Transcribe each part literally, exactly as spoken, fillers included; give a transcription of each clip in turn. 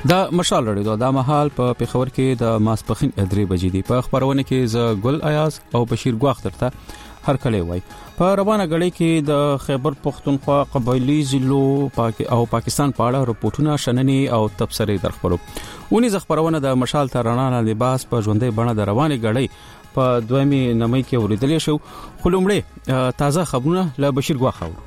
دا مشال رادیو د مهال په پیښور کې د ماسپخین ادري بجې دی. په خبرونه کې ز ګل ایاز او بشیر ګواخ درته هر کله وای. په روانه غړي کې د خیبر پختونخوا قبایلی ضلعو پاک او پاکستان په اړه رپورټونه شننې او تبصرې درخبرو. ونی ز خبرونه د مشال ترانه لباس په ژوندۍ بڼه د روانه غړي په دویمه نمای کې اوریدل شو. خلومړي تازه خبرونه له بشیر ګواخ اورو.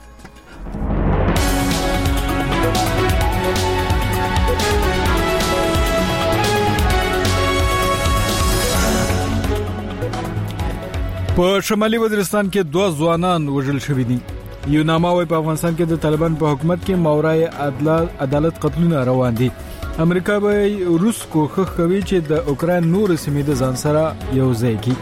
په شمالي وزیرستان کې دوه ځوانان وژل شوي دي. یو نامه وايي په افغانستان کې د طالبان په حکومت کې ماورای عدالت قتلونه روان دي. امریکا به روس کوښښ کوي چې د اوکران نور سیمې د ځان سره یو ځای کړي.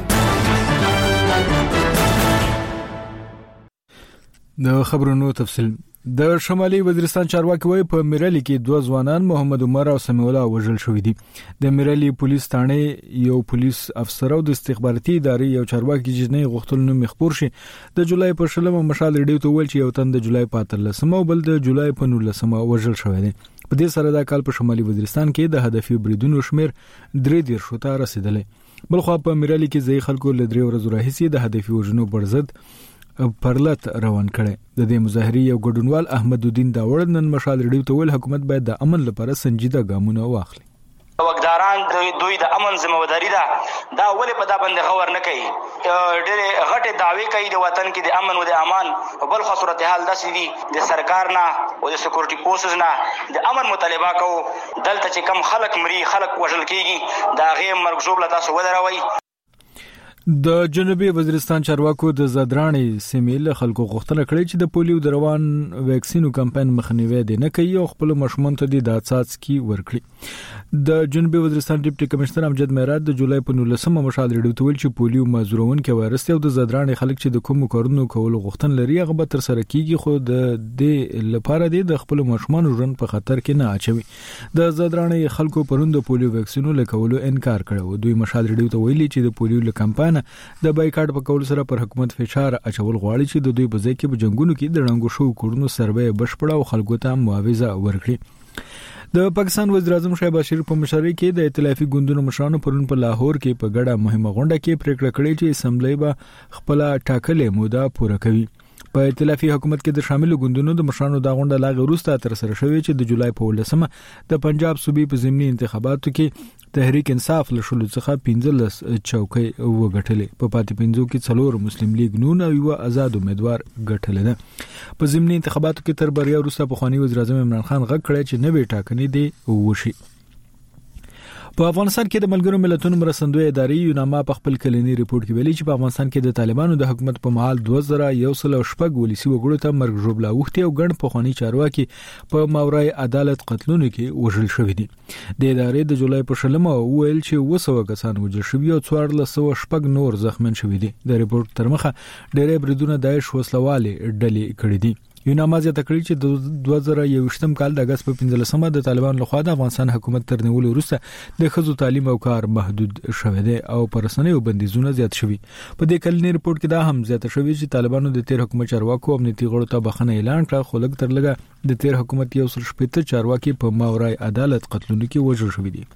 د خبرونو تفصیل. د شمالي وزیرستان چارواکي وايي په میرالي کې دوه ځوانان محمد عمر او سمیع الله وژل شوي دي. د میرالي پولیس ثانې یو پولیس افسر او د استخباراتي ادارې یو چارواکي جنې غوښتل نو مخبور شي. د جولای په شلمه مشال ریډیو ته ویل چې یو تن د جولای په اتلسمه او بل د جولای په نولسمه وژل شوی دی. په دې سره دا کال په شمالي وزیرستان کې د هدفي بریدونو شمیر درې دېرش ته رسیدلی. بل خو په میرالي کې ځای خلکو له درې ورځې راهیسې د هدفي وژنو پر ضد پرلط روان کړي. د دې مظاهرې یو ګډونوال احمد الدین داوړ نن مشال ریډیو ته ویل حکومت باید د امن لپاره سنجیده ګامونه واخلي. وګداران دوی د امن ذمہواری ده دا ولې په دا باندې غور نه کوي. ډېر غټه دعوی کوي د وطن کې د امن او د امان په بل خو صورتحال داسې دي د سرکار نه او د سکیورټي فورسز نه د امن مطالبه کوو. دلته چې کم خلک مري خلک وژل کیږي دا غي مرګ جوړ تاسو ودروي. د جنوبي وزیرستان چارواکو د زادرانې سیمې له خلکو غوښتنه کړې چې د پولیو د روان ویکسینو کمپاین مخنیوي دي نه کوي او خپل مشمون ته د څاڅکي ورکړي. د جنوبي وزیرستان ډیپټي کمشنر امجد میرات د جولای په نولسمه مشال ریډیو ته ویل چې پولیو مازورون کې وایرس دی او د زادرانې خلک چې د کوم کارونو کولو غوښتنه لري هغه به تر سره کیږي خو د دې لپاره د خپل مشمون ژوند په خطر کې نه اچوي. د زادرانې خلکو پروند پولیو ویکسینو لکولو انکار کړو. دوی مشال ریډیو ته ویلي چې د پولیو کمپاین د بایکاټ په کول سره پر حکومت فشار اچول غواړي چې د دوی په ځای کې په جنگونو کې د رنګو شو کورونو سروې بشپړه او خلکو ته معاوضه ورکړي. د پاکستان وزیر اعظم شهباز شریف په مشرۍ کې د ائتلافي ګوندونو مشرانو پرون په لاهور کې په ګډه مهمه غونډه کې پریکړه کړې چې اسمبلی به خپل ټاکلې موده پوره کوي. په ائتلافي حکومت کې د شامل ګوندونو د مشرانو د غونډه لاغ وروسته تر سره شوې چې د جولای په ولسمه د پنجاب صوبې په ضمني انتخاباتو کې تحریک انصاف له شلو څخه پنځلس چوکۍ وګټلې. په پاتې پنځو کې څلور مسلم لیگ نون او یو آزاد امیدوار ګټل ده. په ضمني انتخاباتو کې تر بریا وروسته پخوانی وزیر اعظم عمران خان غږ کړی چې نوې ټاکنې دي وشي. په افغانستان کې د ملګرو ملتونو مرستندوی ادارې یوناما په خپل کلنی ریپورت کې ویلي چې په افغانستان کې د طالبانو د حکومت په مهال دوه زره یو سل او شپږ ولسی وګړو ته مرګ ژوبلا وختي او ګڼ پخوانی چارواکي په ماورای عدالت قتلونو کې وژل شوی دي. د ادارې د جولای په شلمه ویل چې اوه سوه کسان وژل شوي او څوارلس سوه شپږ نور زخمین شوي دي. د ریپورت تر مخه ډېرې بریدونه داعش وسلوالې ډلې کړې دي. یوناما زیاته کړې چې د دوه زره یوویشتم کال د اگست په پنځلسمه د طالبان لخوا د افغانستان حکومت تر نیولو وروسته د ښځو تعلیم او کار محدود شوی دی او پر رسنیو بندیزونه زیات شوي. په دې کلنی ریپورت کې دا هم زیاته شوی چې طالبانو د تیر حکومت چارواکو امنیتي غړو ته بخښنه اعلان کړه خو لږ تر لږه د تیر حکومت یو سل شپږ چارواکي په ماورای عدالت قتلونو کې وژل شوي دي.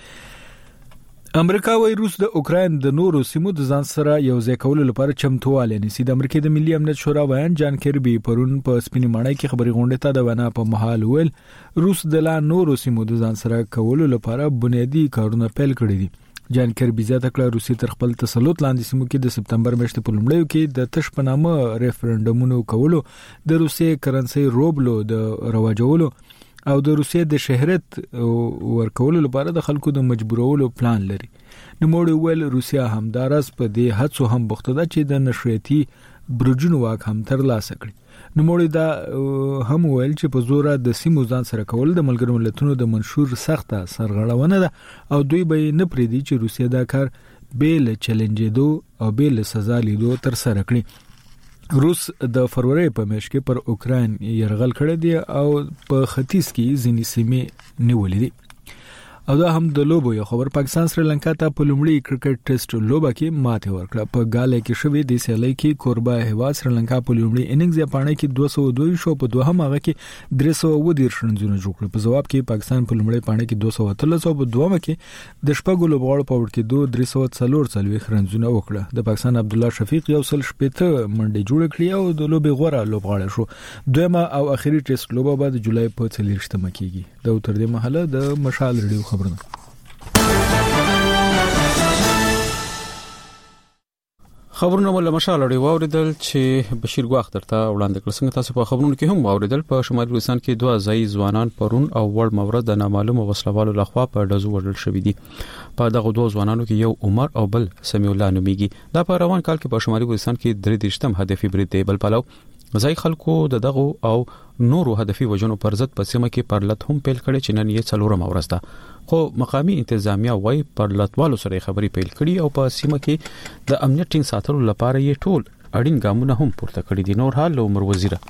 امریکا وايي روس د اوکرين د نورو سیمو د ځان سره یو ځای کولو لپاره چمتوالی نیسي. د امریکا د ملي امنیت شورا ویان جان کربي پرون په سپینې ماڼۍ کې خبري غونډه ته د وینا په محل ویل روس د لا نورو سیمو د ځان سره کولو لپاره بنیادی کارونه پیل کړی دي. جان کربي زیاته کړه روسي تر خپل تسلط لاندې سیمو کې د سپتمبر میاشتې په لومړیو کې د تش په نامه ریفرندومونو کولو د روسي کرنسي روبلو د رواجولو او د روسیې د شهرت ورکولو لپاره د خلکو د مجبورولو پلان لري. نوموړي ویل روسیا همدارس په دې هڅو هم بوخته ده چې د نشریتي برجونو واک هم ترلاسه کړي. نوموړي دا هم ویل چې په زور د سیمو ځان سره کول د ملګرو ملتونو د منشور سخته سرغړونه ده او دوی به نه پریدي چې روسیا دا کار بیل چیلنجېدو او بیل سزا لیدو تر سره کړي. روس د فروری په میاشت کې پر اوکرين يرغل کړی دی او په ختیځ کې ځینې سیمې نیولې دي. او دا هم د لوبو یو خبر. پاکستان سریلانکا ته په لومړي کرکټ ټیسټ لوبه کې ماته ورکړه. په ګاله کې شوې د سیالۍ کې کوربه هیواد سریلانکا په لومړي اننګز یې پاڼه کې دوه سوه دوه شو، په دوهم هغه کې درې سوه اووه دېرش رنونه جوړ کړل. په جواب کې پاکستان په لومړي پاڼه کې دوه سوه اتلس او په دوهمه کې د شپږو لوبغاړو په وړ کې دوه درې سوه څلور څلوېښت رنونه وکړه. د پاکستان عبدالله شفیق یو سل شپېته منډې جوړ کړې او د لوبې غوړه لوبغاړی شو. دویمه او اخیری ټیسټ لوبه به د جولای په څلېرویشتمه کېږي. دا تر دې مهاله د مشال ریډیو خبرونه. خبرونه ول مشال اړې واوریدل چې بشیر ګواخ درته وړاندې کړل. څنګه تاسو په خبرونو کې هم واوریدل په شمالي وزیرستان کې دوه ځای ځوانان پرون او ور مورد د نامعلومه وسلوالو لخوا په دزو وړل شوې دي. په دغه دوه ځوانانو کې یو عمر او بل سمیع الله نوميږي. دا په روان کال کې په شمالي وزیرستان کې درې دیشتم هدفي برید دی. بل پلو ځای خلکو د دغه او نورو هدفي وجنو پر ضد په سیمه کې پرلط هم پیل کړي چې نن یې څلورم ورځ ده. خو مقامی انتظامیه وايي پرلطوالو سره خبري پیل کړي او په سیمه کې د امنیت ټینګ ساتلو لپاره یې ټول اړین ګامونه هم پورته کړي دي. نور حال عمر وزیره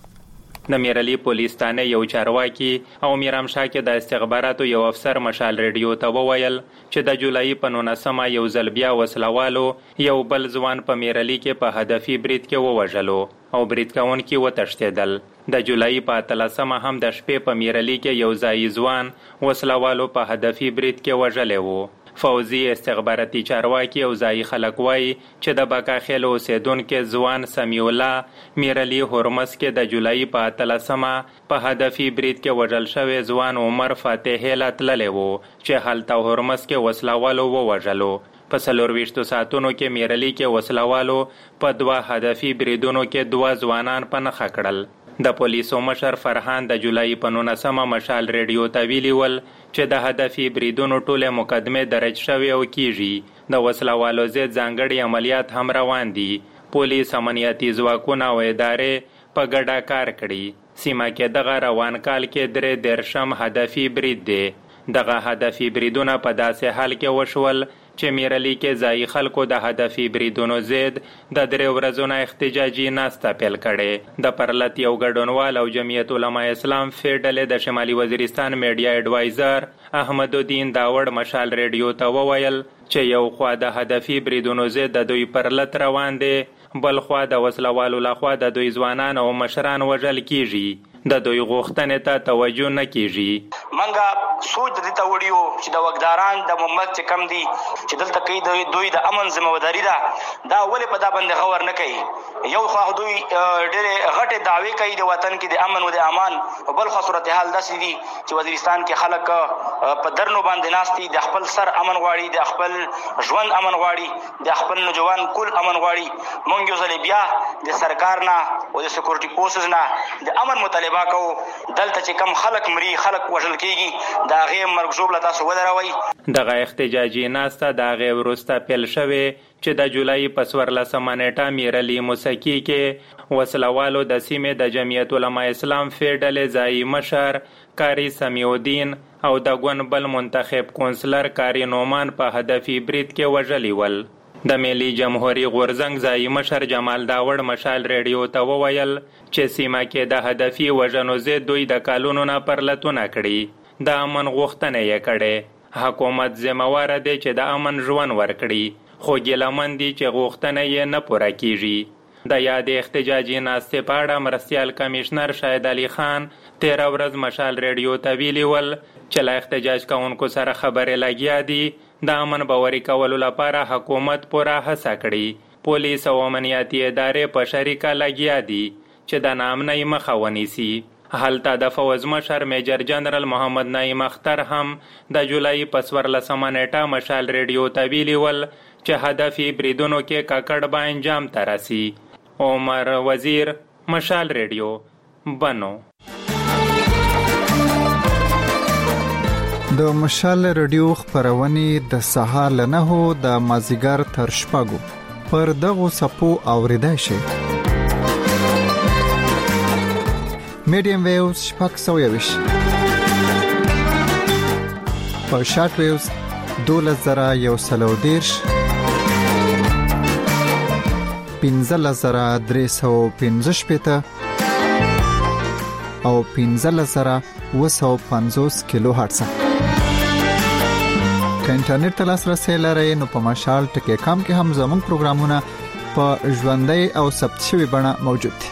د میرعلی پولیس تانه یو چارواکي او میرامشاه کې د استخباراتو یو افسر مشال ریډیو ته وویل چې د جولای په نولسمه یو ځل بیا وسلوالو یو بل ځوان په میرعلی کې په هدفي برید کې ووژلو او برید کوونکي وتښتېدل. د جولای په اتلسمه هم د شپې په میرعلی کې یو ځای ځوان وسلوالو په هدفي برید کې وژلی وو. فوزي استخباراتي چارواکي او ځای خلک وایي چې د باکاخیل اوسیدونکو ځوان سمیع الله میرعلی هرمز کې د جولای په اتلسمه په هدفي برید کې وژل شوی ځوان عمر فاتح له تللی وو چې هلته هرمز کې وسلوالو ووژلو. په څلورویشتو ساعتونو کې میرعلی کې وسلوالو په دوه هدفي بریدونو کې دوه ځوانان په نښه کړل. د پولیسو مشر فرحان د جولای په نولسمه مشال ریډیو ته ویلي ول چې د هدفي بریدونو ټولې مقدمې درج شوې او کیږي. د وسلوالو ضد ځانګړي عملیات هم روان دي. پولیس امنیتي ځواکونه او ادارې په ګډه کار کړي. سیمه کې دغه روان کال کې درې دیرشم هدفي برید دی. دغه هدفي بریدونه په داسې حال کې وشول چې میرعلی کې ځای خلکو د هدفي بریدونو ضد د درې ورځو نه احتجاجي ناسته پیل کړې. د پرلط یو ګډونوال او جمعیت علماء اسلام فیډلې د شمالي وزیرستان میډیا ایډوایزر احمد الدین داوړ مشال ریډیو ته وویل چې یو خوا د هدفي بریدونو ضد د دوی پرلط روان دی، بل خوا د وسلوالو لخوا د دوی ځوانان او مشران وژل کیږي. د دوی غوښتنې ته توجه نه کیږي. منګه سوچ د دې ته وړیو چې د وګداران د محمد چې کم دي چې دلته کوي دوی د امن ذمہواری ده، دا ولې په دا باندې غور نه کوي. یو خو دوی ډېرې غټې دعوی کوي د وطن کې د امن او د امان، او بل خو صورتحال داسې دي چې وزیرستان کې خلک په درنو باندې ناست دي، د خپل سر امن غواړي، د خپل ژوند امن غواړي، د خپل نوجوان کل امن غواړي. مونږ یو ځل بیا د سرکار نه او د سکیورټي فورسز نه د امن مطالبه کو. دلته چې کم خلک مري، خلک وژل کیږي، دا غي مرګ ژوبله تاسو ودروي. دغه احتجاجي ناسته د غي ورسته پیل شوه چې د جولای په څوارلسمه نیټه میرعلی موسکی کې وسلوالو د سیمې د جمعیت علماء اسلام فیډلې ځای مشر کاری سمیع الدین او د ګون بل منتخب کونسلر کاری نومان په هدفي برید کې وژلي ول. د ملي جمهوریت غورزنګ ځای مشر جمال داوړ مشال ریډیو ته وویل چې سیمه کې د هدفي وژنو ضد دوی د کالونو نه پرلطونه کړي، د امن غوښتنه یې کړې. حکومت ذمہوار دی چې د امن ژوند ورکړي، خو ګیلمن دي چې غوښتنه یې نه پوره کیږي. د یاد احتجاجي ناستې په اړه مرستیال کمشنر شاهد علي خان تیره ورځ مشال ریډیو ته ویلي ول چې له احتجاج کوونکو سره خبرې لګیا دي، د امن باوري کولو لپاره حکومت پوره هڅه کړي. پولیس او امنیتي ادارې په شریکه لګیا دي چې د ناامنۍ مخه ونیسي. هلته د فوز مشر میجر جنرال محمد نعیم اختر هم د جولای په څوارلسمه نیټه مشال ریډیو ته ویلي ول چې هدفي بریدونو کې ککړ به انجام ته رسي. عمر وزیر، مشال ریډیو، بنو. د مشال رادیو خبرونه د سهار له نهو د مازیګر تر شپږو پر دغه سپو اوریدای شي. میډیم ویوز شپږ سوه یویش په شارټ ویوز دولس زره یو سل او دېرش پنځلس زره درې سوه پنځه شپېته او پنځلس زره اوه سوه پنځوس کیلو هرتز. که انټرنیټ ته لاسرسي لرئ نو په مشال ټکی کام کې هم زموږ پروګرامونه په ژوندۍ او ثبت شوی بڼه موجود دي.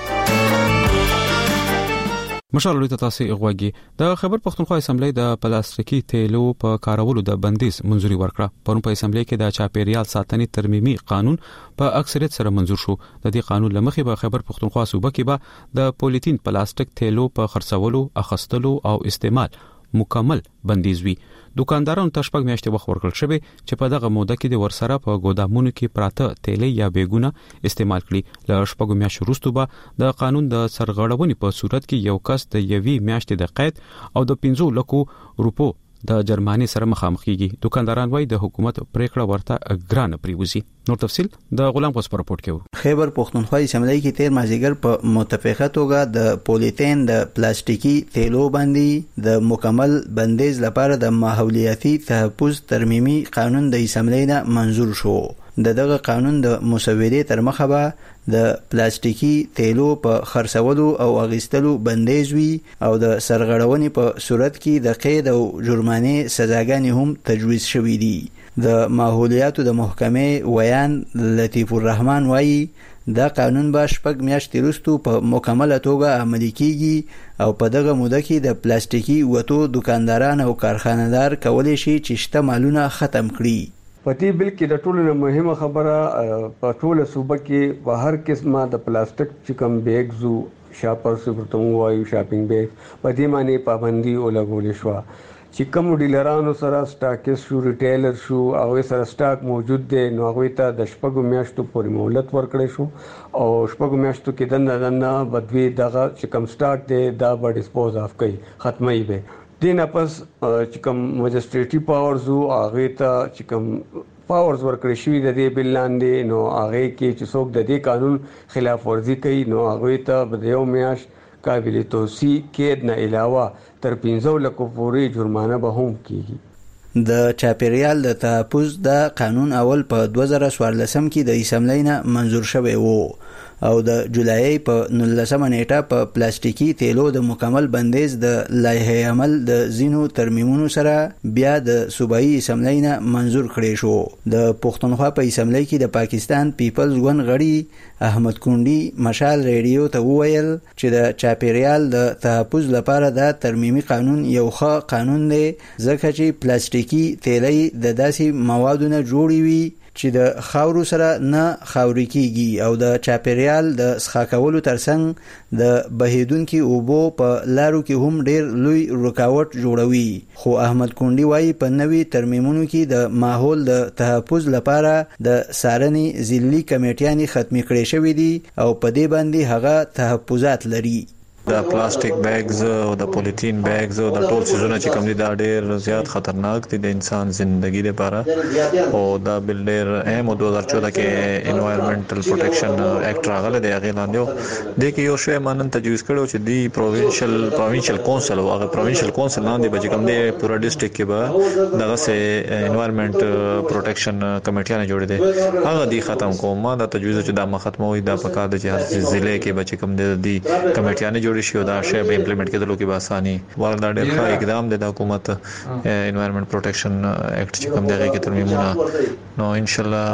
مشال لري تاسو غوږی د خبر پښتونخوا اسمبلی د پلاستیکي تیلو په کارولو د بندیز منځوري ورکړه. پرون په اسمبلی کې د چاپیریال ساتنې ترمیمي قانون په اکثریت سره منځور شو. د دې قانون لمخې به خبر پښتونخوا صوبه کې به د پولیتین پلاستیک تیلو په خرڅولو، اخستلو او استعمال مکمل بندیز وي. دکاندارانو ته شپږ میاشتې وخت ورکړل شوی چې په دغه موده کې د ورسره په ګودامونو کې پراته تیلې یا بیګونه استعمال کړي. له شپږ میاشتې وروسته به د قانون د سرغړونې په صورت کې یو کس د یوې میاشتې د قید او د پنځه لکو روپو د جرمانې سره مخامخ کیږي. دکانداران وايي د حکومت پریکړه ورته ګران پریوزي. نور تفصيل د غلام قص پر رپورت کې و. خیبر پښتونخوا اسمبلی کې تیر مازیګر په متفقه توګه د پولیتین د پلاستیکي تیلو باندې د مکمل بندیز لپاره د ماحولیاتي تحفظ ترمیمي قانون د اسمبلی نه منظور شو. د دغه قانون د مسودې تر مخه به د پلاستیکي تیلو په خرڅولو او اغیستلو بندیز وي او د سرغړونې په صورت کې د قید او جرمانې سزاګانې هم تجویز شوې دي. د ماحولیاتو د محکمې ویان لطیف الرحمن وایي دا قانون به شپږ میاشتې وروسته په مکمله توګه عملي کیږي او په دغه موده کې د پلاستیکي وټو دکانداران او کارخانه‌دار کولی شي چې شته مالونه ختم کړي. په دې بل کې د ټولو مهمه خبره په ټوله صوبه کې په هر قسمه د پلاستیک چې کوم بیگزو شاپرز ورته وایو شاپینګ بیگ په دې باندې پابندي ولګول شو چې کوم ډیلرانو سره سٹاکس شو ریټیلر شو او سره سٹاک موجود دی نو هغه ته د شپږو میاشتو پورې مهلت ورکړی شو او شپږو میاشتو کې دنه دنه بدوی دغه چې کوم سٹاک دی دا به ډیسپوز اف کوي ختمي به دینه پس چې کوم مجستریټي پاورز او هغه ته چې کوم پاورز ورکړی شوی د دې بل لاندې نو هغه کې چې څوک د دې قانون خلاف ورزي کوي نو هغه ته به یو میاش قابل توصیه کې نه علاوه تر پنځه لکو پورې جرمانه به هم کیږي. د چاپیریال د تحفظ د قانون اول په دوه زره څوارلس کې د اسمبلی نه منظور شوی وو او د جولای په نولسمه نیټه په پلاستیکي تیلو د مکمل بندیز د لایحه عمل د زینو ترمیمونو سره بیا د صوبایي اسمبلی نه منظور کړی شو. د پښتونخوا په اسمبلی کې د پاکستان پیپلز ګوند غړي احمد کونډي مشال ریډیو ته وویل چې د چاپیریال د تحفظ لپاره د ترمیمي قانون یو ښه قانون دی ځکه چې پلاستیکي تیلې د داسې موادو نه جوړې وي چې د خاورو سره نه خاوري کیږي او د چاپیریال د څخه کولو ترڅنګ د بهیدونکو اوبو په لارو کې هم ډیر لوی رکاوټ جوړوي. خو احمد کونډي وايي په نوي ترمیمونو کې د ماحول د تحفظ لپاره د سارنې ضلعي کمیټیانې ختمي کړې شوې دي او په دې باندې هغه تحفظات لري. د پلاستیک بیگز او د پولیتین بیگز او د ټول سيزونه چې کوم دي دا ډېر زیات خطرناک دي د انسان ژوندۍ لپاره او دا بل ډېر اهم دوه هزار چودہ کې انوایرنمنټل پروټیکشن اکټ راغله دی هغه لاندې د کې یو شی مانن تجویز کړو چې دی پروینشل پروینشل کونسل او هغه پروینشل کونسل لاندې به کوم دی پورا ډیسټریکټ کې به دغه سه انوایرنمنټ پروټیکشن کمیټیانه جوړې دي هغه دی ختم کوم ما دا تجویز چې دا ختموي دا پکا د هر ضلع کې به کوم دی کمیټیانه جوړ شي او دا شی به امپلیمنٹ کېدلو کې به اساني وردا ډېر ښه اقدام دی د حکومت انوایرنمنت پروټیکشن اکټ چې کوم دغه کې ترمیمونه نو ان شاء الله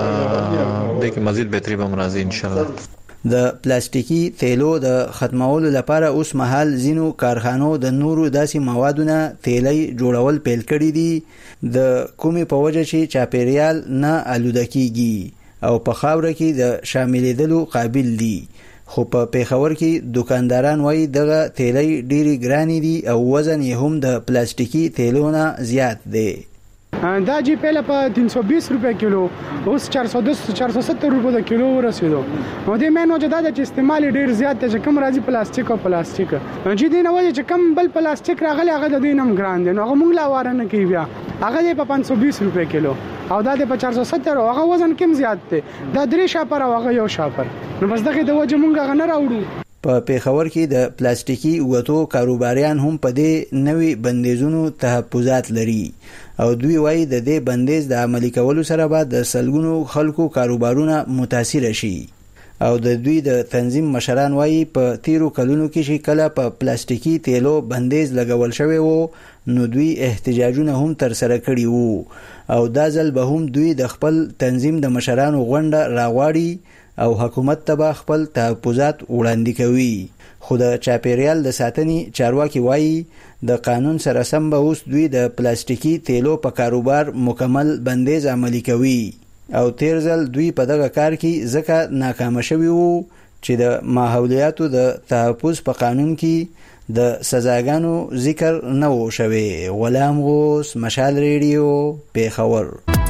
د کې مزید بهتري به مرাজি ان شاء الله. د پلاستیکي تیلو د ختمولو لپاره اوس مهال زینو کارخانو د نورو داسې موادونه تیلي جوړول پیل کړي دي د کومې په وجه چې چاپیریال نه آلوده کیږي او په خاوره کې د شاملېدلو قابل دي. خو په پیښور کې دکانداران وایي دغه تیلي ډېری ګرانې دي او وزن یې هم د پلاستیکي تیلو نه زیات دی. دا جی پہلے په تین سو بیس روپے کیلو اوس چار سو دس چار سو ستر روپے د کیلو ورسېدو او د مینو چې دا چې استعمال ډیر زیات دی چې کم راځي پلاستیک او پلاستیک چې دین وایي چې کم بل پلاستیک راغلی هغه د دینم ګران دی نو هغه مونږ لا واره نه کوي بیا هغه په پنځه سو بیس روپے کیلو او دا د چار سو ستر او هغه وزن کم زیات دی دا درې شاپر او هغه یو شاپر نو بس دغه د وجه مونږ غنه راوړو. په پیښور کې د پلاستیکي وټو کاروباریان هم په دې نوي بندیزونو تحفظات لري او دوی وایي د دې بندیز د عملي کولو سره به د سلګونو خلکو کاروبارونه متاثر شي. او د دوی د تنظیم مشران وایي په تیرو کلونو کې چې کله په پلاستیکي تیلو بندیز لګول شوی وو نو دوی احتجاجونه هم تر سره کړي وو او دا ځل به هم دوی د خپل تنظیم د مشرانو غونډه راغواړي او حکومت ته به خپل تحفظات وړاندې کوي. خو د چاپیریال د ساتنې چارواکي وایي د قانون سره سم به اوس دوی د پلاستیکي تیلو په کاروبار مکمل بندیز عملي کوي او تیر ځل دوی په دغه کار کې ځکه ناکام شوي وو چې د ماحولیاتو د تحفظ په قانون کې د سزاګانو ذکر نه و شوی. غلام غوث، مشال ریډیو، پیښور.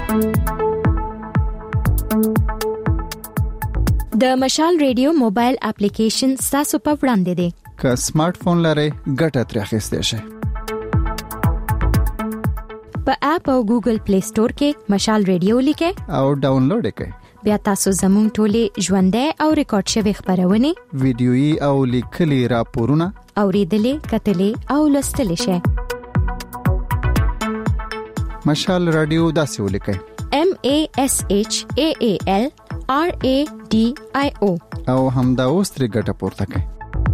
د مشال ریډیو موبایل اپلیکیشن تاسو په وړاندې دی. که سمارټ فون لرئ ګټه ترې اخیستی شئ. په اپ او ګوګل پلی سٹور کې مشال ریډیو لیکئ او ډاونلوډ یې کړئ. بیا تاسو زموږ ټولې ژوندۍ او ریکارډ شوی خبرونه، ویډیويي او لیکلي راپورونه اوریدلې، کتلې او لوستلې شئ. مشال رادیو داسې ولیکئ: M A S H A A L R A D I O او همدا اوس ترې ګټه پورته کړئ.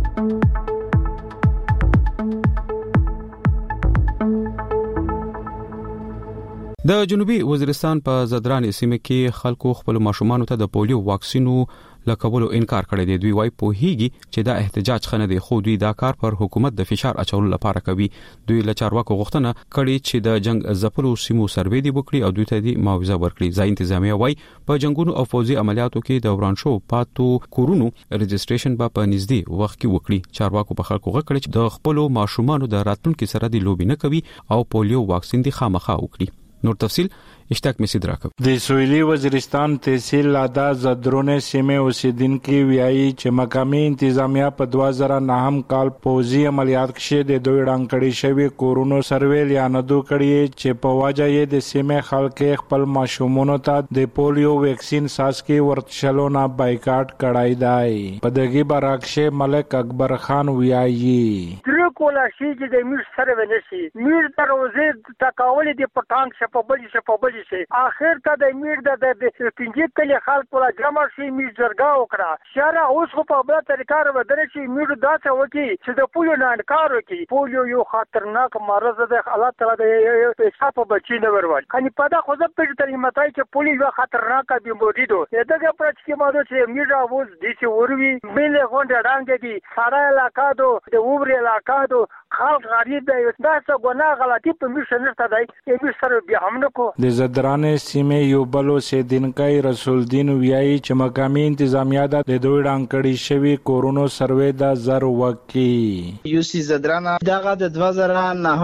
د جنوبي وزیرستان په زدران سیمه کې خلکو خپل ماشومان ته د پولیو واکسینو لکولو انکار کړی دی. دوی وايي پوهیږي چې دا احتجاج خنه دی، خو دوی دا کار پر حکومت د فشار اچولو لپاره کوي. دوی له چارواکو غوښتنه کړې چې د جنگ ځپلو سیمو سروې دی وکړي او دوی ته دی معاوضه ورکړي. ځای انتظامیه وايي په جنگونو او فوزي عملیاتو کې د وران شو پاتو کورونو رجستریشن به په نږدې وخت کې وکړي. چارواکو په خلکو غوښتل چې د خپل ماشومان د راتلونکو سره دی لوبي نه کوي او پولیو واکسین دی خامخا وکړي. نور تفصیل اشتاق مسید راکب. د سویلي وزیرستان تحصیل لادا زدرونه سیمه اوسیدونکو ویایي چې مقامي انتظامیه په دوه زره نهم کال پوزي عملیات کې د دوی ډانکړي شوی کورونو سرویل یا ندو کړي چې په واجه یې د سیمه خلک خپل ماشومانو ته د پولیو ویکسین ساسکي ورتشلو نه بایکاټ کړای دی. په دغه برعکس ملک اکبر خان ویایي تر کولا شي چې د میر سره ونشي میر دروازه تکاول دي پټانګ شپبل شپبل شي اخر ته د میر د پنځه کلی خلک ولا جمع شي میر جرګه وکړه شارع اوس په بل طریقه ودرې شي میر داسه وکي چې د پولیو نه انکار وکي. پولیو یو خطرناک مرض ده، الله تعالی د حساب بچی نه ورول کني پدا خو زه په ترې متای چې پولیو یو خطرناک بیماری ده. دغه پرچ کې ماده چې میر اوس د سی وروي مل غونډه ډانګ دي سارا علاقہ دو د وبر علاقہ دو خلک غریب دی. دا څه ګناه غلطي په میر شنه دی یې سره بیا هم نه کو. د زدرانې سیمه یو بلو سیدنکای رسول دین ویایي چې مقامي انتظامیه د دوی ډانکړي شوی کورونو سروې د زر وکي. یو سی زدرانه دغه د دوه زره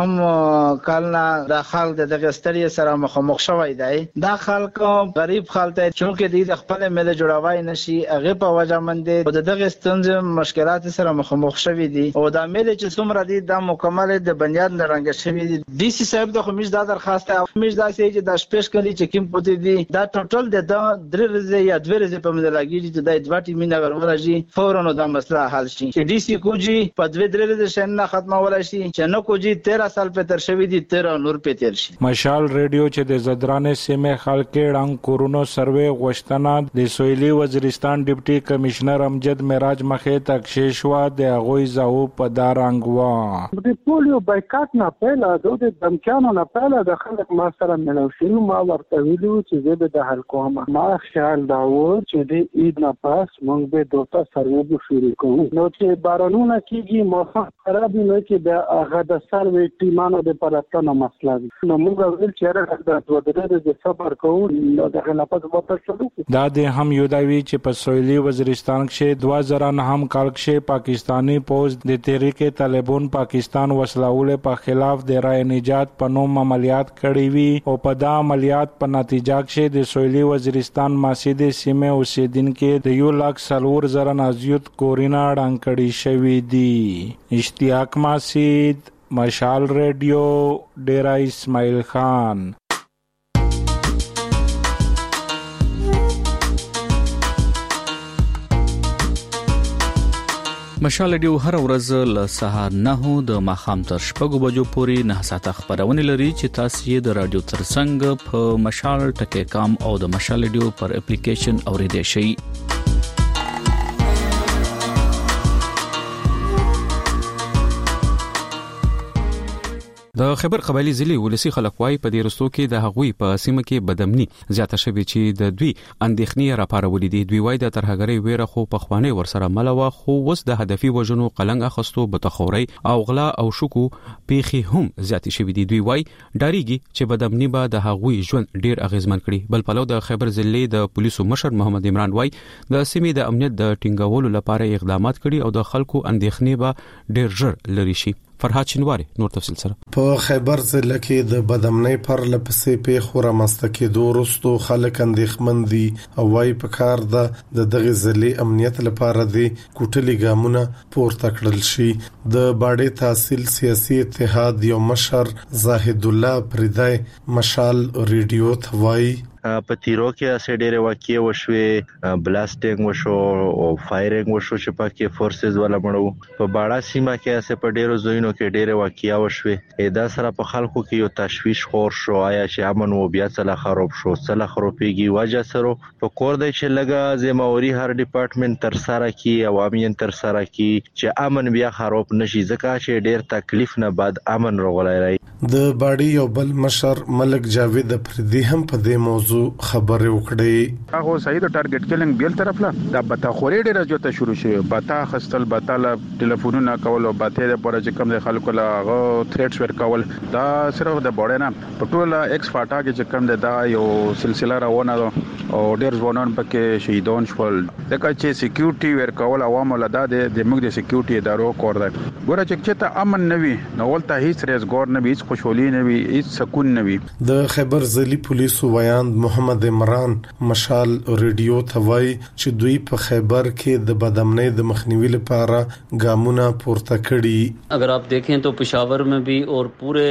نهم کال نه د خلک دغه ستړي سره مخامخ شوی دی. دا خلک غریب خلک چې د خپل مل جوړوي نشي هغه په وجه باندې د دغه ستونزې مشکلات سره مخامخ شوی دي او د مل چې څومره دي د مکمل د بنیاد نه رنګ شوی دي. ډي سي صاحب د خمیش د درخواست خمیش دا سي چې د شپږ کلی چې کوم پوتې دي دا ټوټل د درې ورځې یا دوه ورځې په مده لګیږي چې د دوه ټیمې نه ورورځي فورا دا مسله حل شي. چې ډي سي کوجی په دوه درې ورځې شنه نه ختمول شي چې نو کوجی تیرہ سال په تر شوی دي تیرہ نور په تیر شي. مشال ریډیو چې د زدرانې سیمه خلک ډنګ کورونو سروې غوښتنه د سویلي وزیرستان ډیپټي کمشنر امجد معراج مخې تک شیشوا د غوي زاو په دارنګ وا د پولیو بایکاټ نه پهلا د دمکانو نه پهلا د خلک ما سره ملو شنو ما ورته ویلو چې زه به د حل کوم. ما خیال دا و چې د عید نه پس موږ به دوتا سروې شروع کوو. نو چې بارانونه کیږي موسم خراب نه کې د هغه د سروې ټیمانو د پراتنه مسله نو موږ ویل چې د دوه درې د صبر کوو نو دغه نه پس وته شروع. دا د هم یو دا وی چې په سویلي وزیرستان کې دوه زره نهم کال کې پاکستانی پوز د تحریک طالبان پاکستان وسلواله په خلاف د رای نجات په نوم عملیات کړی وی او په دا عملیات په نتیجه کې د سویلي وزیرستان ماسید سیمه اوسیدونکو د یو لاک سلور زره نازیوت کورینا ډانکړي شوی دی. اشتیاق ماسید، مشال ریډیو، ډیرا اسماعیل خان. مشال ریډیو هر ورځ له سهار نه د ماخام تر شپږو بجو پورې نه ساعته خبرونه لري چې تاسو یې د رادیو ترڅنګ په مشال ټکی کام او د مشال ریډیو پر اپلیکیشن اوریدئ شئ. د خیبر قبایلی ضلع ولسی خلک وايي په دې رستو کې د هغوی په سیمه کې بدامني زیاته شوې چې د دوی اندېښنې راپارولې دي. دوی وايي د ترهګرۍ ویره خو په خواني ورسره ملوه، خو وس د هدفي وژنو قلنګ اخستو بتخوري او غلا او شکو پیخي هم زیاتې شوې دي. دوی وايي ډاریږي چې بدامني به د هغوی ژوند ډیر اغیزمن کړي. بل پلو د خیبر ضلع د پولیسو مشر محمد عمران وايي د سیمې د امنیت د ټینګولو لپاره اقدامات کړي او د خلکو اندېښنې به ډیر ژر لري شي. فرحات شینواری نور تفصیل سره. په خیبر ضلع کې د بدامنۍ پر لپسې پیښو رامنځته کېدو وروسته خلک اندېښمن دي او وايي په کار ده د دغه ضلع امنیت لپاره د کوټلي ګامونه پورته کړل شي. د باډي تحصیل سیاسي اتحاد یو مشر زاهد الله پردای مشال ریډیو ته وايي په تیرو کې اسې ډېر واقعي وشوي، بلاسټینګ وشو او فایرینګ وشو چې پکې فورسز ولا مړو. په باړه سیمه کې اسې په ډېرو ځایونو کې ډېر واقعي وشوي. دا سره په خلکو کې یو تشویش خور شو، آیا چې امن و بیا څه خراب شو، څه خرابېږي. وجه سره په کور دی چې لګه ذمہوري هر ډپارټمنټ تر سره کی عوامي تر سره کی چې امن بیا خراب نشي، ځکه چې ډېر تکلیف نه بعد امن راغلی. د باډي یو بل مشر ملک جاوید پردي هم په دې موضوع خبرې وکړې. هغه صحیح د ټارګټ کلینګ بیل طرف لا دا بتا خوري ډیره جوته شروع شي، بتا خستل بتا لا ټلیفونونه کول او بتا د پره چې کم د خلکو لا غو تھریټس ور کول. دا صرف د بوډه نه پټول ایکس فاټا کې چې کم دا یو سلسله روانه او ډیر ځوانان پکې شهیدون شول. ځکه چې سکیورټي ور کول عوام له د د موږ د سکیورټي ادارو کور ده. ګوره چې ته امن نوي نو ولته هیڅ ریزګور نه وي، هیڅ خوشحالي نه وي، هیڅ سکون نه وي. د خیبر ضلع پولیسو ویاند محمد عمران مشال ریډیو ته وایي چې دوی په خیبر کې د بدامنۍ د مخنیوي لپاره ګامونه پورته کړي. اگر آپ دیکھیں تو پشاور میں بھی اور پورے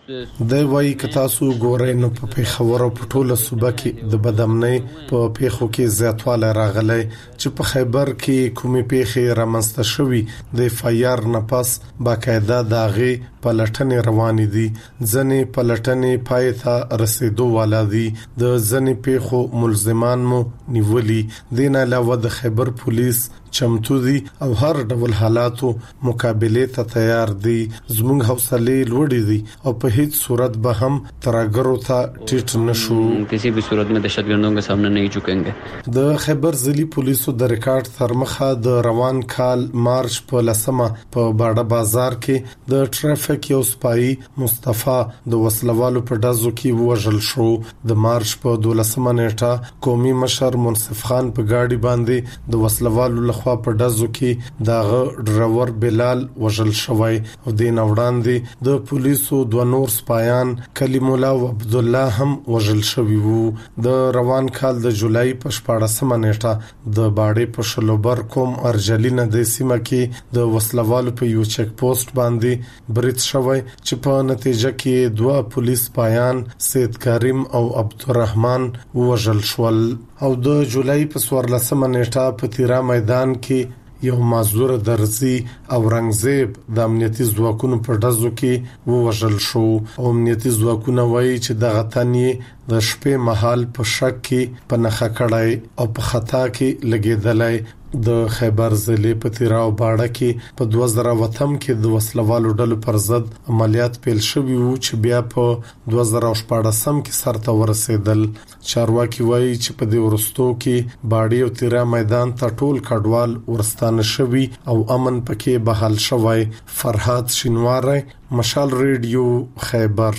د وایي کتا سو ګورې نو په پیښور او پټوله صوبه کې د بدامنۍ په پیښو کې زیاتواله راغلی چې په خیبر کې کومې پیښې رامنځته شوې د فایر نه پس باقاعده داغه پلټنې روانې دي. ځنې پلټنې پای ته رسیدو والا دي. د ځنې پیښو ملزمان مو نیولي. دین علاوه د خیبر پولیس چمتو دي او هر ډول حالاتو مقابله ته تیار دي. زموږ حوصله لوړې دي او په هیڅ صورت به هم ترګرو ته ټیټ نشو. کسی بھی صورت میں دهشتګردوں کے سامنے نہیں جھکیں گے. د خیبر ضلع پولیسو د ریکارډ تر مخه د روان کال مارچ په لسمه په باډه بازار کې د ټرافیک یو سپایي مصطفی د وسلوالو په ډزو کې وژل شو. د مارچ په دولسمه نیټه قومي مشر منصف خان په گاډي باندې د وسلوالو لخوا په ډزو کې داغه ډرایور بلال وژل شوی او د نوړاندې د پولیسو دوه نور سپایان کلیم الله او عبد الله هم وژل شوی وو. د روان کال د جولای په شپاړسمه نیټه د باډي په شلوبر کوم ارجلینه د سیمه کې د وسلوالو په یو چک پوسټ باندې برید شوی چې په نتیجه کې دوه پولیس سپایان سید کریم او عبدالرحمن وژل شول. او د جولای په څوارلسمه نیټه په تیرا میدان کې یو معذور درزي او رنگزیب د امنیتي ځواکونو په ډزو کې ووژل شو. او امنیتي ځواکونه وایي چې د غتنې د شپې مهال په شک کې په نخښه کړای او په خطا کې لګیدلای. د خیبر ضلع په تیرا او باډه کې په دوه زره وتم کې د وسلوالو ډلو پر ضد عملیات پیل شوي وو چې بیا په دوه زره شپاړسم کې سرته ورسېدل. چارواکي وایي چې په دې ورستو کې باډي او تیرا میدان ته ټول کډوال ورستانه شوي او امن پکې بحال شوی. فرحات شینواری مشال ریډیو خیبر.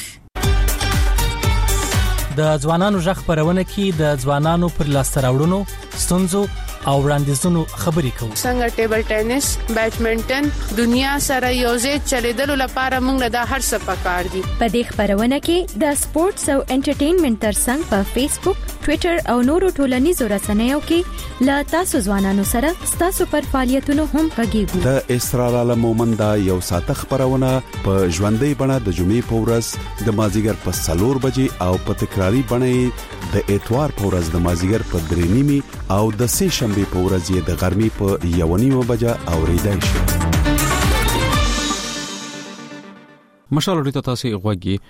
د ځوانانو ژغ خبرونه کې د ځوانانو پر لاس راوړونو ستونزو او وړاندیزونو خبرې کوو. څنګه ټیبل ټینس، بیډمنټن دنیا سره یوځای چلیدلو لپاره موږ د هر څه پکار دي. په دې خبرونه کې د سپورتس او انټرټینمنټ ترڅنګ په فیسبوک، ټوئیټر او نورو ټولنیزو رسنیو کې لا تاسو ځوانانو سره تاسو پر فعالیتونو هم غږیږو. د اسرار عالم مومند یو ساته خبرونه په ژوندۍ بڼه د جمعې په ورځ د مازیګر په څلور بجې او په تکراری بڼه د اتوار په ورځ د مازیګر په درې نیمي او د سه شنبه په ورځ یې د غرمې په یو نیمه بجه اوریدای شي. مشال ورته تاسو غوږی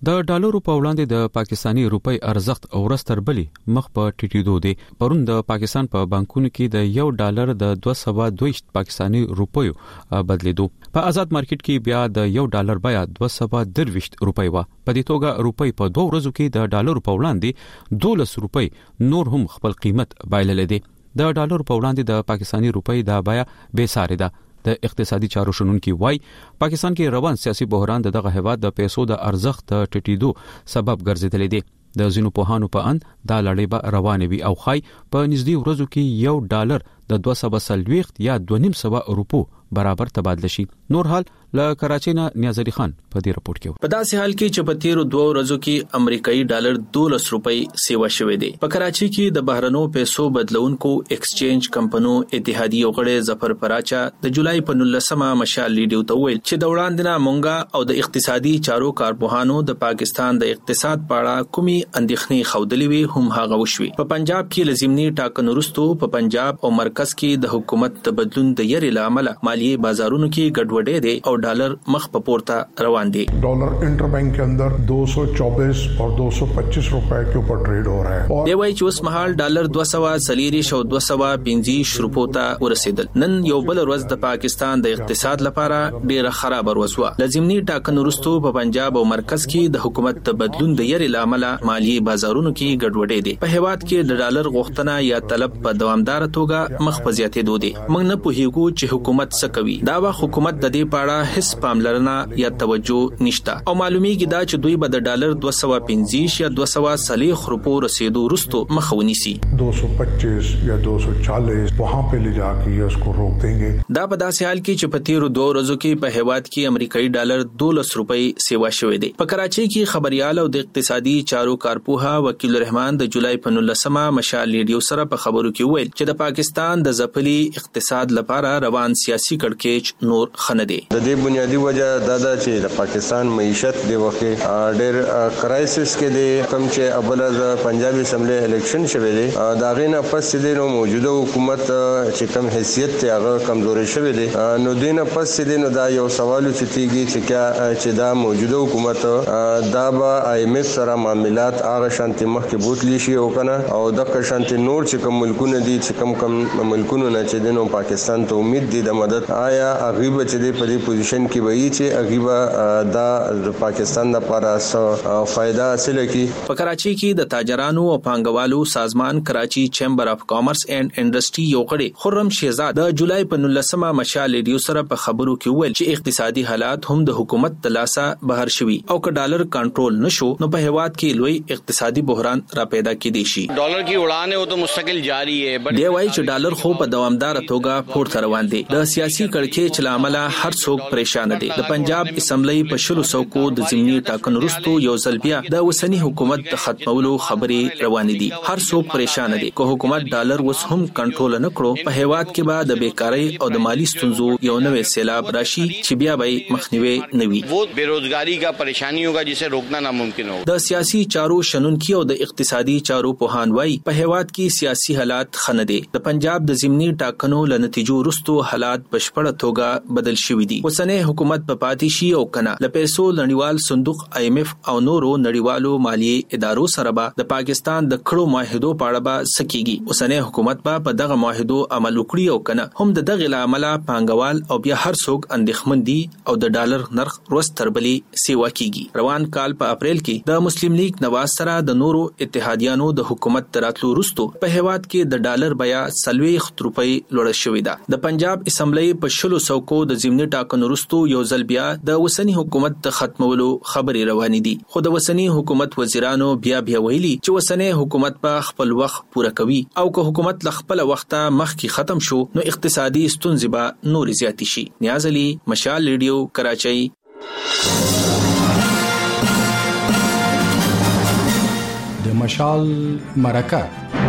د ډالرو په وړاندې د پاکستانی روپی ارزښت اورستر بلی مخ په ټیټېدو دی. پرون د پاکستان په بانکونو کې د یو ډالر د دوه سوه دوه پاکستانی روپیو بدلیدو. په آزاد مارکیټ کې بیا د یو ډالر بیا دوه سوه درویشت روپی و. په دې توګه روپی په دوه ورځو کې د ډالرو په وړاندې دولس روپی نور هم خپل قیمت بایلل دي. د ډالرو په وړاندې د پاکستانی روپی د بیا بے ساري ده. د اقتصادي چارو شنونکي وای پاکستان کې روان سیاسي بحران دغه هیواد د پیسو د ارزښت ټیټېدو سبب ګرځیدلی دی. د ځینو پوهانو په اند دا لړۍ به روانه وي او خای په نږدې ورځو کې یو ډالر د دوه سوه څلوېښت یا دوه نیم سوه روپو برابر تبادله شي. نور حال له کراچۍ نه نیاز علي خان په دې رپورت کې. په داسې حال کې چې په تیرو دوه ورځو کې امریکایي ډالر دولس روپۍ سیوا شوې دي. په کراچۍ کې د بهرنو پیسو بدلونکو ایکسچینج کمپنیو اتحادیې غړي ظفر پراچا د جولای په نولسمه مشال لیډیو ته ویل چې د وړاندې نه مونږه او د اقتصادي چارو کارپوهانو د پاکستان د اقتصاد په اړه کومي اندېښنې خودلې وي هم هغه وشوي. په پنجاب کې لزمنی ټاکنو وروسته په پنجاب او مرکز کې د حکومت د بدلون د یری لامل مالیه بازارونو کې ګډوډي دي او ډالر مخ په پورته روان دي. Dollar interbank के अंदर दो सौ चौबीस और दो सौ पच्चीस रुपए के ऊपर ट्रेड हो रहा है. دی وای چې اوس مهال ډالر دوه سوه څلوېښت او دوه سوه پنځه روپو ته ورسېدل. نن یو بل ورځ د پاکستان د اقتصاد لپاره ډیره خراب ورځ و. لازمنی ټاکنو وروسته په پنجاب او مرکز کې د حکومت د بدلون د یری لامل مالیه بازارونو کې ګډوډي دي. په هیواد کې د ډالر غوښتنه یا طلب په دوامدار توګه مخ په زیاتېدو دي. موږ نه پوهیږو چې حکومت څه کوي. دا وا حکومت د دې پاړه هیڅ پاملرنه یا توجه نشته او معلومیږي دا چې دوی به د ډالر دوه سوه پنځه یا دوه سوه څلوېښت روپو رسیدو وروسته مخ ونیسي. दो सौ पच्चीस या दो सौ चालीस वहां पे ले जाके ये उसको रोक देंगे. دا په داسې حال کې چې په تیرو دوه ورځو کې په هیواد کې امریکایي ډالر دولس روپۍ سیوا شوې دي. په کراچۍ کې خبريال او د اقتصادي چارو کارپوها وکیل الرحمن د جولای په نولسمه مشال لیډیو سره په خبرو کې ویل چې د پاکستان د ځپلي اقتصاد لپاره روان سیاسي کړکېچ نور خنه دي. د دې بنیادی وجہ دا ده چې د پاکستان معیشت د وخت ډېر کرایسس کې دی. کوم چې ابل از پنجاب اسمبلی الیکشن شوه دی دا غینه پس د نو موجوده حکومت چې کم حیثیت ته هغه کمزوري شوه دی. نو دینه پس د نو دا یو سوال چې تیږي چې کیا چې دا موجوده حکومت دا به آی ایم ایف سره معاملات هغه شانتي مخ کې بوتلی شي او کنه او د شانتي نور چې کوم ملکونه دي چې کم کم ملکونه نه چې د نو پاکستان ته امید دي د مدد آیا هغه به چې په دې پوزیشن کې وایي چې هغه دا د پاکستان لپاره څه فائدہ حاصل کړي. په کراچۍ کې د تاجرانو او پانګوالو سازمان کراچي چیمبر اف کامرس اینڈ انډستری یو غړي خرم شهزاد د جولای په نولسمه مشال لیډیو سره په خبرو کې ویل چې اقتصادي حالات هم د حکومت د لاسه بهر شوي او که ډالر کنټرول نشو نو په هیواد کې لوی اقتصادي بحران را پیدا کېدی شي. ډالر کی اڑان ہے وہ تو مستقل جاری ہے. دی وای چې ډالر خو په دوامدار توګه پورته روان دي. د سیاسي کړکېچ لامل هر څوک پریشان دي. د پنجاب اسمبلی په شلو سوکو د ضمني ټاکنو وروسته یو ځل بیا د وسنی حکومت د ختمولو خبرې روانې دي. هر څوک پریشان دي. که حکومت ډالر وس هم کنټرول نه کړو په هیواد کې به د بیکاری او د مالی ستونزو یو نوې سیلاب راشي چې بیا به مخنیوي نه وي. وہ بیروزګاری کا پریشانی ہوگا جسے روکنا ناممکن ہوگا. د سیاسي چارو شنونکي او د اقتصادي چارو پوهان وای په هیواد کې سیاسي حالات خنه دي. د پنجاب د ضمني ټاکنو ل نتیجو وروسته حالات بشپړه توګه بدل شوي دي. وسنه حکومت په پاتې شي او کنه د پیسو نړیوال صندوق آی ایم ایف او نورو نړیوالو مالی ادارو سره به د پاکستان د کړو معاهدو په اړه به سکیږي. وسنه حکومت به په دغه معاهدو عمل وکړي او کنه هم د دغه عمله پانګوال او بیا هر څوک اندېښمن دي او د ډالر نرخ ورځ تر بلې سیوا کیږي. روان کال په اپریل کې د مسلم لیگ نواز سره د نورو اتحادیانو د حکومت تراتلو وروسته په هیواد کې د ډالر بیا څلوېښت روپۍ لوړه شوې ده. د پنجاب اسمبلی په شلو سوکو د ضمني ټاکنو وروسته یو ځل بیا د وسنی حکومت د ختمولو خبرې روانې دي. خو د وسنی حکومت وزیرانو بیا بیا ویلي چې وسنی حکومت په خپل وخت پوره کوي او که حکومت ل خپل وخته مخکې ختم شو نو اقتصادي ستونزې به نور زیات شي. نیاز علي، مشال ریډیو، کراچۍ. د مشال مرکه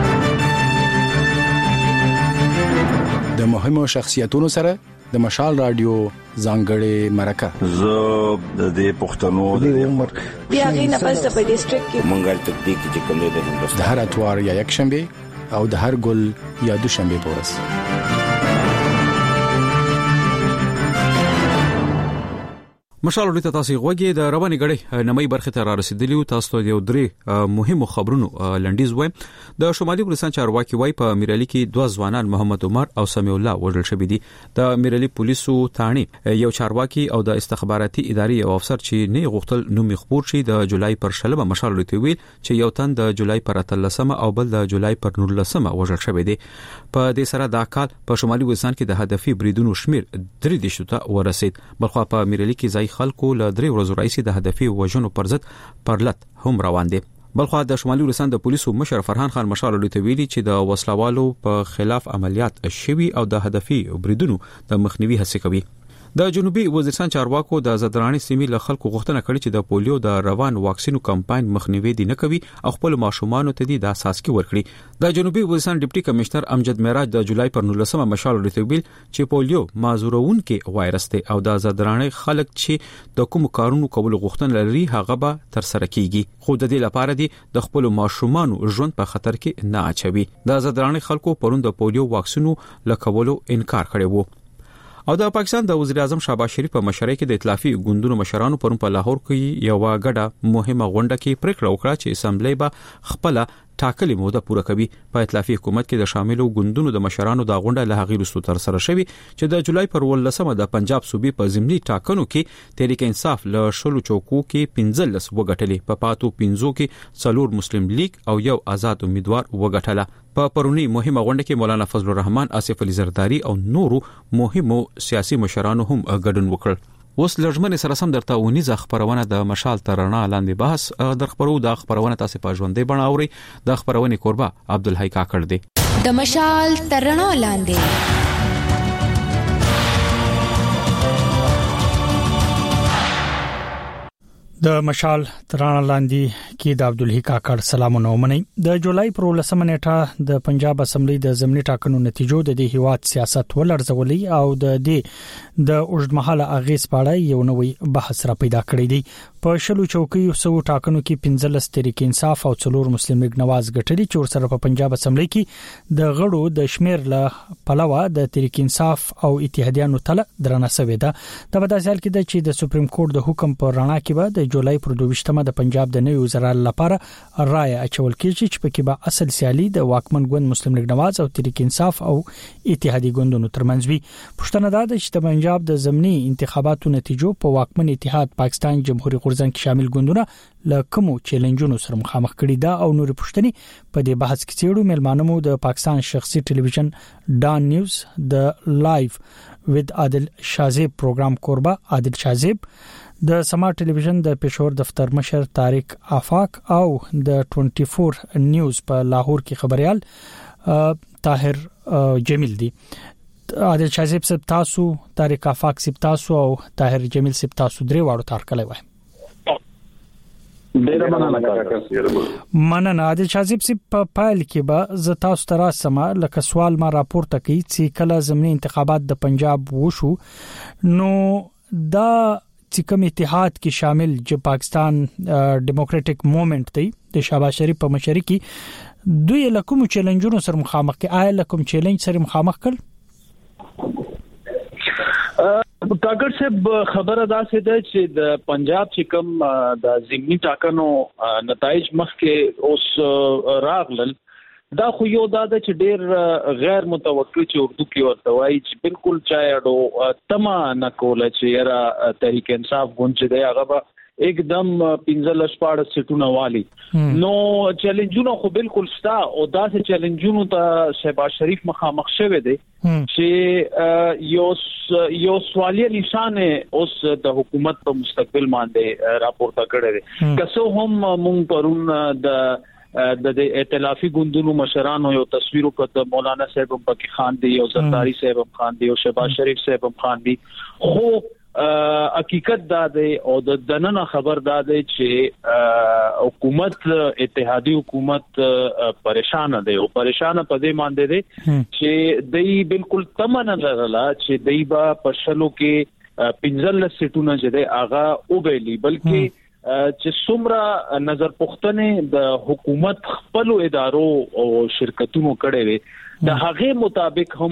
د مهمو شخصیتونو سره د مشال رادیو ځانګړې مرکه. زه د دې پښتنو د عمر بیا غینه پس په ډیسټریکټ کې منګل تکدیک چې کوم د هندوستان د هر اتوار یا یک شنبه او د هر ګل یا دوشنبه پورس. مشال ورته تاسو غوږی د رواني غړي نمای برخه ته را رسیدلی او تاسو ته یو درې مهمو خبرونو لنډیز وایم. د شمالي ګلستان چارواکي وای په میرالي کې دوه ځوانان محمد عمر او سمیع الله وژل شوی دي. د میرالي پولیسو تانی یو چارواکي او د استخباراتي ادارې یو افسر چې نه غوښتل نوم خبر شي د جولای پر شلمه مشال ورته ویل چې یو تن د جولای پر اتلسمه او بل د جولای پر نولسمه وژل شوی دي. په دې سره دا کال په شمالي ګلستان کې د هدفي بریدونو شمیر درې دیشو ته ورسید. بلخو په میرالي کې ځای خلکو له درې ورځې راځي د هدفي وژنو پر ضد پرلط هم روان دي. بلخو د شمالي ګلستان د پولیسو مشر فرحان خان مشال ورته ویلي چې د وسلوالو په خلاف عملیات شوي او د هدفي بریدونو د مخنیوي هڅه کوي. د جنوبي وزیرستان چارواکو د زدرانی سیمې له خلکو غوښتنه کړې چې د پولیو د روان واکسینو کمپاین مخنیوي دي نه کوي او خپل ماشومان ته دي د اساسي ورکړي. د جنوبي وزیرستان ډیپټي کمشنر امجد معراج د جولای پر نولسمه مشال ورته ویل چې پولیو مازورون کې وایرس دی او د زدرانی خلک چې د کوم کارونو کول غوښتنه لري هغه به تر سره کیږي. خو د دې لپاره دي د خپل ماشومان ژوند په خطر کې نه اچوي. د زدرانی خلکو پروند د پولیو واکسینو لکولو انکار کړی وو. او د پاکستان د وزیر اعظم شهباز شریف په مشرۍ کې د ائتلافي ګوندونو مشرانو پرون په لاهور کې یو غډه مهمه غونډه کې پریکړه وکړه چې اسمبلی به خپل ټاکلې موده پوره کوي. په ائتلافي حکومت کې د شاملو ګوندونو د مشرانو د غونډه له هغې وروسته تر سره شوې چې د جولای پر ولسمه د پنجاب صوبې په ضمني ټاکنو کې تحریک انصاف له شلو چوکو کې پنځلس وګټلې. په پاتو پنځو کې څلور مسلم لیگ او یو آزاد امیدوار وګټله. په پرونی مهمه غونډه کې مولانا فضل الرحمن، آصف علي زرداری او نورو مهمو سیاسي مشرانو هم ګډون وکړ. اوس لږمن سره سم درته ونیزه خبرونه د مشال ترنا لاندې بحث در خبرو د خبرونه تاسو په ژوندې بڼه اوري. د خبرونه قربا عبدالحی کاکړ دی. د مشال ترنا لاندې د مشال ترانه لاندې کې د عبدالحی کاکړ سلامونه ومني. د جولای پر ولسمه نیټه د پنجاب اسمبلی د ضمني ټاکنو نتیجو د دې هیواد سیاست ولرځولې او د دې د اوږدمهاله اغیز په اړه یو نوې بحث را پیدا کړی دی. په شلو چوکیو سو ټاکنو کې پنځلس تحریک انصاف او څلور مسلم لیگ نواز ګټلي چې ورسره په پنجاب اسمبلی کې د غړو د شمیر له پلوه د تحریک انصاف او اتحادیانو تله درنه سوي ده. د بداسال کې د چې د سپریم کورټ د حکم پر رڼا کې به د جولای پر دویشتمه د پنجاب د نوي وزرا لپاره رائے اچول کېږي چې پکې به اصل سیالي د واکمن ګوند مسلم لیگ نواز او تحریک انصاف او اتحادی ګوندونو ترمنځ وي. پښتنه ده چې د پنجاب د ضمني انتخاباتو نتیجو په واکمن اتحاد پاکستان جمهوریت غورځنګ کې شامل ګوندونه له کومو چیلنجونو سره مخامخ کړي دا او نور پښتني په دې بحث کې چیرو ملمانمو د پاکستان شخصي ټلویزیون ډان نیوز د لایف وذ عادل شازیب پروګرام قربا عادل شازیب، د سما ټلویزیون د پېښور دفتر مشر طارق آفاق او د چوبیس نیوز په لاهور کې خبريال طاهر جمیل دي. عادل شازیب صاحب تاسو، طارق آفاق صاحب تاسو او طاهر جمیل صاحب تاسو درې واړو تار کړی وای. ډیره مننه. مننه عادل شازیب صاحب په پایل کې به ز تاسو تر سما لکه سوال ما راپورته کوي چې کله ضمني انتخابات د پنجاب وشو نو دا چې کوم اتحاد کې شامل چې پاکستان ډیموکراټک موومېنټ دی د شهباز شریف په مشرۍ کې دوی له کوم چیلنجونو سره مخامخ کې آیا له کوم چیلنج سره مخامخ کړ؟ کاکړ صاحب خبره دا سي ده چې د پنجاب چې کوم د ضمني ټاکنو نتایج مخکې اوس راغلل دا خو یو دا چې ډېر غیر متوقع چې اردو کې ورته وایي چې بالکل چایډو تما نه کوله چې را تحریک انصاف ګوند چې دی هغه به एकदम پنځل شپاړه سټونه والی نو چیلنجونه خو بالکل ستا او دا چې چیلنجونه ته شهباز شریف مخامخ شوه دي چې یو یو سوالیه نشانه اوس د حکومت په مستقبل باندې راپورته کړی دی که څو هم مونږ پرون د د ائتلافي ګوندونو مشرانو یو تصویر وکړ مولانا صاحب پکې خان دی او زرداری صاحب خان دی او شهباز شریف صاحب خان دی خو حقیقت دا دی او د دننه خبر دا دی چې حکومت اتحادی حکومت پریشان دی او پریشان په دې مانده دی چې دای بالکل تمنه لرله چې دای با پښلو کې پنځل سټونه چې دی هغه او ویلي بلکې چې څومره نظر پوښتنه د حکومت خپل ادارو او شرکتونو کړي وي د هغه مطابق هم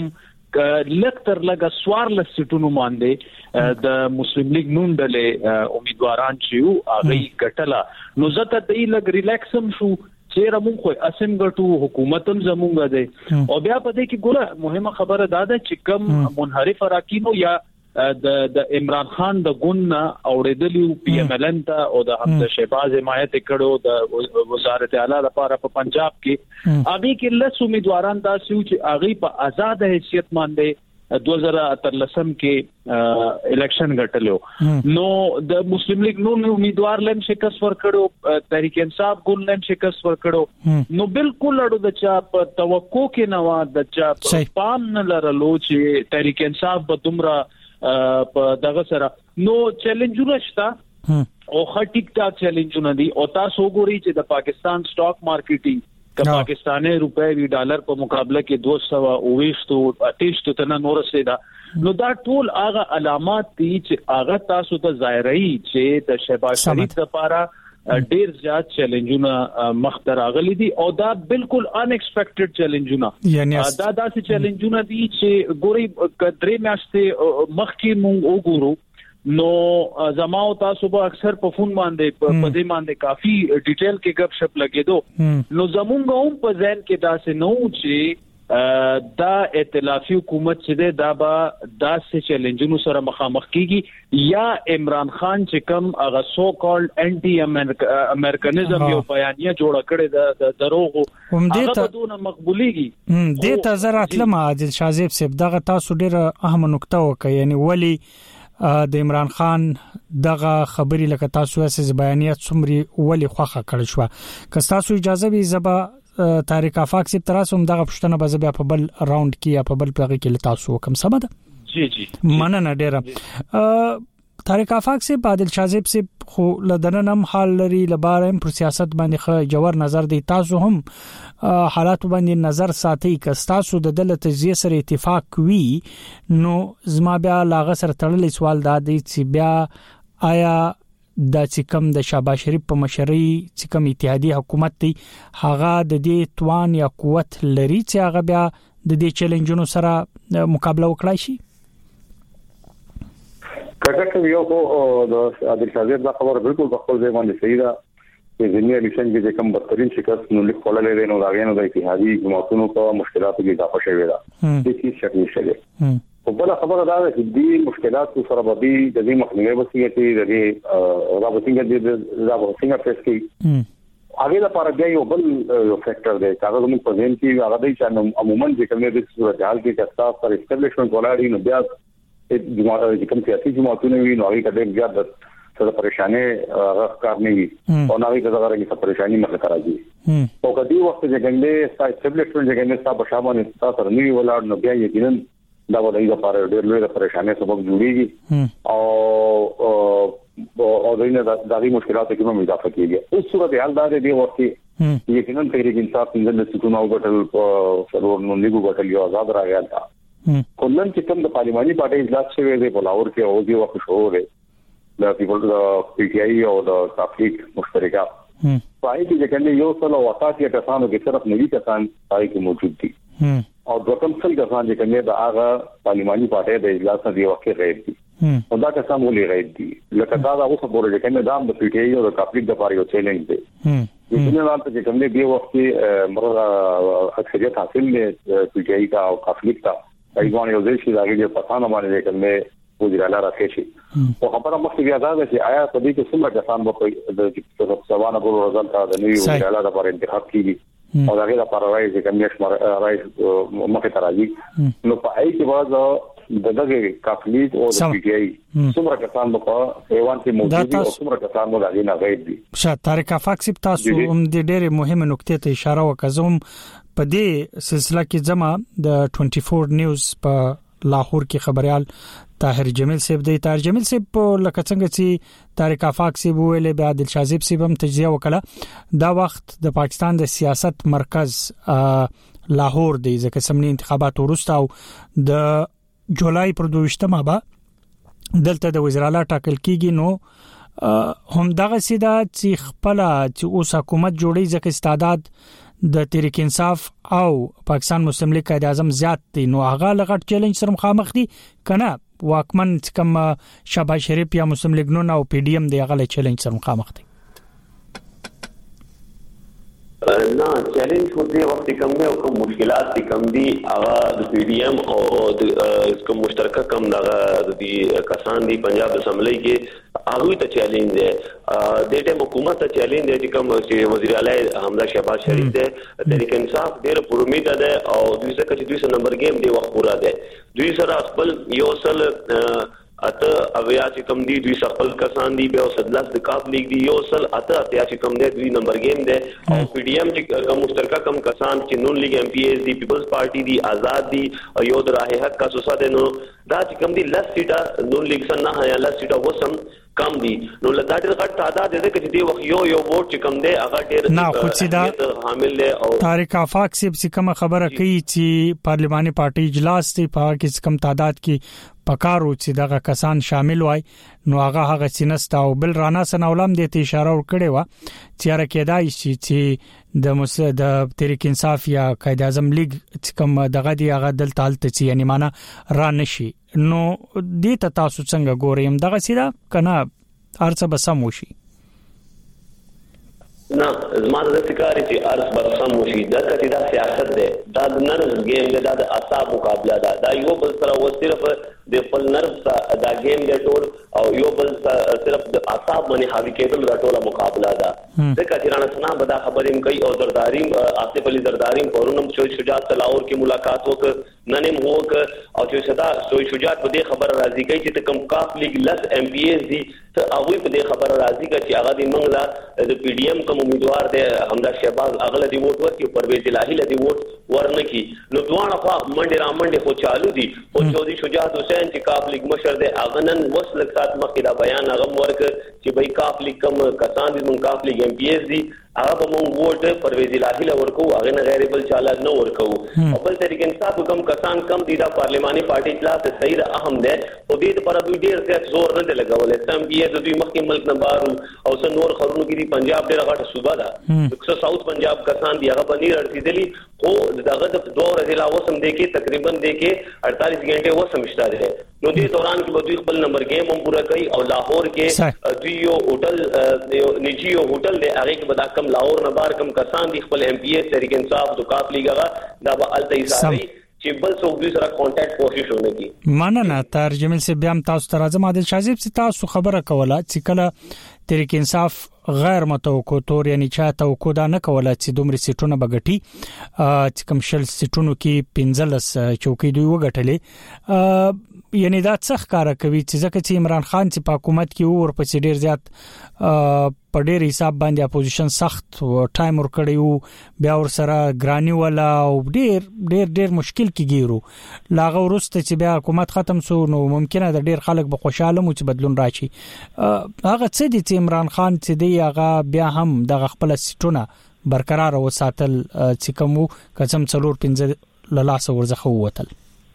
لکتر لګه سوار لسټونو باندې د مسلم لیگ نون ډلې امیدواران چې هغه ګټلا نو زته د لګ ریلیکسم شو چې رمون خو اسم غټو حکومتم زمونږ ده او بیا په دې کې ګوره مهمه خبره دا ده چې کم منحرف راکینو یا د د عمران خان د ګون اوریدلیو پی ایم ال ان ته او د حمزه شهباز حمایت کړو د وزارت اعلی لپاره په پنجاب کې هغه کې لس امیدواران دا سوي چې هغه په آزاد حیثیت باندې دو هزار اتلسم کې الیکشن غټلو نو د مسلم لیگ نو امیدوار لم شکست ورکړو تحریک انصاف ګون لم شکست ورکړو نو بالکل اړو د چا په توقع کې نو د چا پام نه لرلو چې تحریک انصاف به دومره په دغه سره نو چیلنجونه شته او خټیک تا چیلنجونه دي او تاسو وګورئ چې د پاکستان سٹاک مارکیټینګ د پاکستاني روپے وی ډالر په مقابله کې دو سو اوويشتو اټیشتو تنه نور سیدا نو دا ټول هغه علامات دي چې هغه تاسو ته ظاهري چې د شهباز شریف لپاره ډیر زیات چیلنجونه مختر اغلی دي او دا بالکل ان ایکسپیکټډ چیلنجونه دا داسې چیلنجونه دي چې ګوري کډري میاشتې مخکې مونږ وګورو نو زماو تاسو به اکثر په فون باندې په دې باندې کافي ډیټیل کې غب شپ لګیدو نو زمونږ هم په ځین کې داسې نو چې دا ائتلافي حکومت چې دا به داسې چیلنجونو سره مخامخ کیږي یا عمران خان چې کوم هغه سو کالډ انټي امریکانیزم یو بیانیه جوړه کړې د دروغو هغه بدون مقبوليږي دې ته زرات لمه عادل شازیب صاحب دغه تاسو ډیره اهم نقطه وکړه یعنی ولی د عمران خان دغه خبري لکه تاسو اساس بیانیت سمري ولی خوخه کړی شو که تاسو اجازه وي زبا طارق افاق سي تراسم دغه پښتنه به زبا په بل راوند کې یا په بل پلغه کې تاسو کوم سبا ده جی جی مننه ډیره طارق افاق سي عادل شازیب سي خو لدننم حال لري لبارم پر سیاست باندې خ جوړ نظر دی تاسو هم حالات باندې نظر ساتي که تاسو د دولت تجزیه سره اتفاق وي نو زما بیا لاغه سره تړلې سوال دا دی چې بیا آیا د چکم د شهباز شریف په مشرۍ چکم اتحادیه حکومت دی هغه د دې توان یا قوت لري چې هغه بیا د دې چیلنجونو سره مقابله وکړي شي کټه یو کو د عادل شازیب دا خبره بالکل په خپل ځای باندې صحیح ده چې ځینې الیکشن کې کوم بدترین شکست نو لیک کولای دی نو دا غوښنه د اتحادی جماعتونو په مشکلاتو کې اضافه شوې ده د هیڅ شک نشته ده په بل خبره دا ده چې د مشکلاتو سره به د دې مخنیوي وسیله چې د رابطینګ د رابطینګ فیس کې هغه لپاره دی یو بل یو فیکٹر دی هغه موږ په ځین کې هغه دی چې عموما چې کومه د صورت حال کې تاسو پر اسټابلیشمنت ولاړی نو بیا جماعت چې کوم سیاسي جماعتونه وي نو هغه ډېر زیات څه پریشانه راکار نه وي او نو هغه دغه رنګه پریشانی مخه راځي او کدی وخت چې ګنده سای اسټابلیشمنت چې ګنده تاسو شامل تاسو نه ولاړ نو بیا یقینا دا ولای لپاره ډېر لوی پریشانه سبب جوړیږي او او دینه د دغه مشکلاتو کې هم اضافه کیږي اوس صورت حال دا دی وخت یقینا تحریک انصاف څنګه د سکون او غټل په سرور نو لیګو غټل یو آزاد راغی تا کولن چې کوم د پارلماني پارټي اجلاس شوی دی په لاهور کې او دی وخت شو دی د پیپل د پی ټی آی او د تفریق مشترکه پای کې څنګه یو څل او وقایع کسانو کې صرف نوي کسان پای کې موجود دي او د کوم څل کسان چې کومه د هغه پارلماني پارټي د اجلاس نه دی وخت غیر دي او دا کسان ولې غیر دي لکه دا اوس په ورته کې نظام د پی ټی آی او د تفریق د لپاره یو چیلنج دی یقینا راته چې کومه دی وخت کې مرغه اکثریت حاصل دی پی ټی آی کا او تفریق کا ایوان یو ځای چې دا غوډه پاتانه باندې کومه وزیر اعلی راکشي او خبره مخکې بیا دا چې آیا په دې کې څومره کسان به د سوانه ګورو رزلټ د نوي وزیر اعلی لپاره انتخاب کیږي او دا غوډه لپاره راځي چې کومه رائے مخه ترازی نو په اې کې بعد دغه کافلیت او د پی ټی آی څومره کسان په ایوان کې موجود دي او څومره کسان مو دغه نه غیر دي شاه طارق افاق سپ تاسو هم د ډېره مهمه نقطې ته اشاره وکړم په دې سلسله کې جمع د چوبیس نیوز په لاهور کې خبريال طاهر جمیل صاحب دی طاهر جمیل صاحب لکه څنګه چې طارق افاق صاحب ویل به عادل شازیب صاحب هم تجزیه وکړه دا وخت د پاکستان د سیاست مرکز لاهور دی ځکه سمني انتخابات ورسته او د جولای پر دوشتمه به دلته د وزیر اعلی ټاکل کیږي نو هم دغه سیده چې خپل چې اوس حکومت جوړي ځکه استعداد د تحریک انصاف او پاکستان مسلم لیگ قائد اعظم زیات دي نو هغه لغټ چیلنج سره مخامخ دي کنه واکمن کم شهباز شریف یا مسلم لیگ نو او پی ډی ایم دی هغه چیلنج سره مخامخ دي نه چیلنج خو دې وخت کم نه او کوم مشکلات دي کم دي هغه د پی ډی ایم او د کوم مشترکه کم د دې کسان دي پنجاب اسمبلی کې هغه ته چیلنج دی د دې حکومت ته چیلنج دی چې کوم چې وزیر اعلی حمزه شهباز شریف دی تحریک انصاف ډېر پر امید ده او دوی څخه چې دوی سره نمبر گیم دی وخت پورا دی دوی سره خپل یو سل اته اویا چې کم دی دوی خپل کسان دي به صدلاس د کاپ لیگ دی یو سل اته اتیا چې کم دی دوی نمبر گیم دی او پی ډی ایم چې کوم مشترکه کم کسان چې نون لیگ ایم پی ایس دی پیپلز پارټي دی آزاد دی او یو د راه حق کا سوساده نو دا چې کم دی لس سیټه نون لیگ سره نه یا لس سیټه وسم کم دي نو لدا ډېر غټ تعداد دې کې دی وخت یو یو ووټ چې کم دی هغه ډېر نه خو چې دا حامل دی او طارق افاق چې کوم خبره کوي چې پارلماني پارټي اجلاس دی په کې کم تعداد کې پکارو چې دغه کسان شامل وای نو هغه هغه سینستا او بل رانا سنولم دې ته اشاره ورکړې و چې را کېدای شي چې د مس د تحریک انصاف یا قائد اعظم لیگ کوم دغه دی هغه دل تالت چې یعنی معنا را نشي نو دې ته تاسو څنګه ګورئ دغه سیده کنه ارڅ بسم وشي نه زموږ د فکرې چې ارث برسم وشي دا چې دا سیاست ده دا د نرز گیم ده د اعصاب مقابله ده دا یو بل سره و صرف د خپل نرز دا گیم ده ټول او یو بل صرف د اعصاب باندې حاوی کېدل دا ټوله مقابله ده ځکه چې رانا سنا به دا خبرې کوي او زرداریم آصف علي زرداریم پرونم شوی شجاعت لاهور کې ملاقات وک ننم وک او چې صدا شوی شجاعت په دې خبر راضي کوي چې کم کاپ لیگ لس ایم پی ایس دي ته هغه په دې خبر راضي کوي چې هغه د منګلا د پی ډی ایم کوم امیدوار دی حمزه شهباز اغله دی ووټ ورکړي پرویز الهی له دی ووټ ورنکي نو دوه خوا منډه را منډه خو چالو دي او چودي شجاعت حسین چې کاپ لیگ مشر دی اغنن وصل سات مخکې دا بیان هغه ورک چې بای کاپ لیگ کم کسان دي مون کاپ لیگ ایم پی ایس دي هغه مونږ ووټ پرویز الهی له ورکو هغه نه غیر بل چاله نه ورکو او بل تحریک انصاف کم کسان کم دي دا پارلماني پارټي اجلاس صحیح ده اهم ده او دې لپاره دوی ډیر زیات زور نه لګول سم بي د دوی مخکې ملک نه بارو او څو نور خبرونو کې دي پنجاب ډیر غټه صوبه ده اکثر ساوث پنجاب کسان دي هغه باندې رسیدلی خو دغه د دوه ورځې لا وسم دي کې تقریبا دي کې اڑتالیس غنټه وسم شته نو دې دوران کې دوی خپل نمبر گیم هم پورا کوي او لاهور کې دوی یو هوټل نجی یو هوټل دی هغه کې بدا کم لاهور نه بار کم کسان دي خپل ایم پی ایس تحریک انصاف د کاپ لیگ هغه دا به التیساري چې بل څوک دوی سره کانټیکټ کوشش ونه کی مننه ترجمه سي بیا تاسو ته راځم عادل شاذب سي تاسو خبره کوله چې کله تحریک انصاف غیر متوقع تور یعنی چا توقع دا نه کوله چې دومره سیټونه بغټي چې کوم شل سیټونو کې پنځلس چوکۍ دوی وګټلې یعنی دا څخ کار کوي چې ځکه چې عمران خان چې په حکومت کې اور په ډیر زیات په ډیر حساب باندې اپوزیشن سخت ټایم ور کړی وو بیا ور سره ګرانی ولا او ډیر ډیر ډیر مشکل کې ګیرو لاغه ورسته چې بیا حکومت ختم سو نو ممکنه د ډیر خلک به خوشاله مو چې بدلون راشي هغه څه دي چې عمران خان چې دی هغه بیا هم د خپل سټونه برقرار وساتل چې کوم قسم څلور پنځه لاله ورزخه ووتل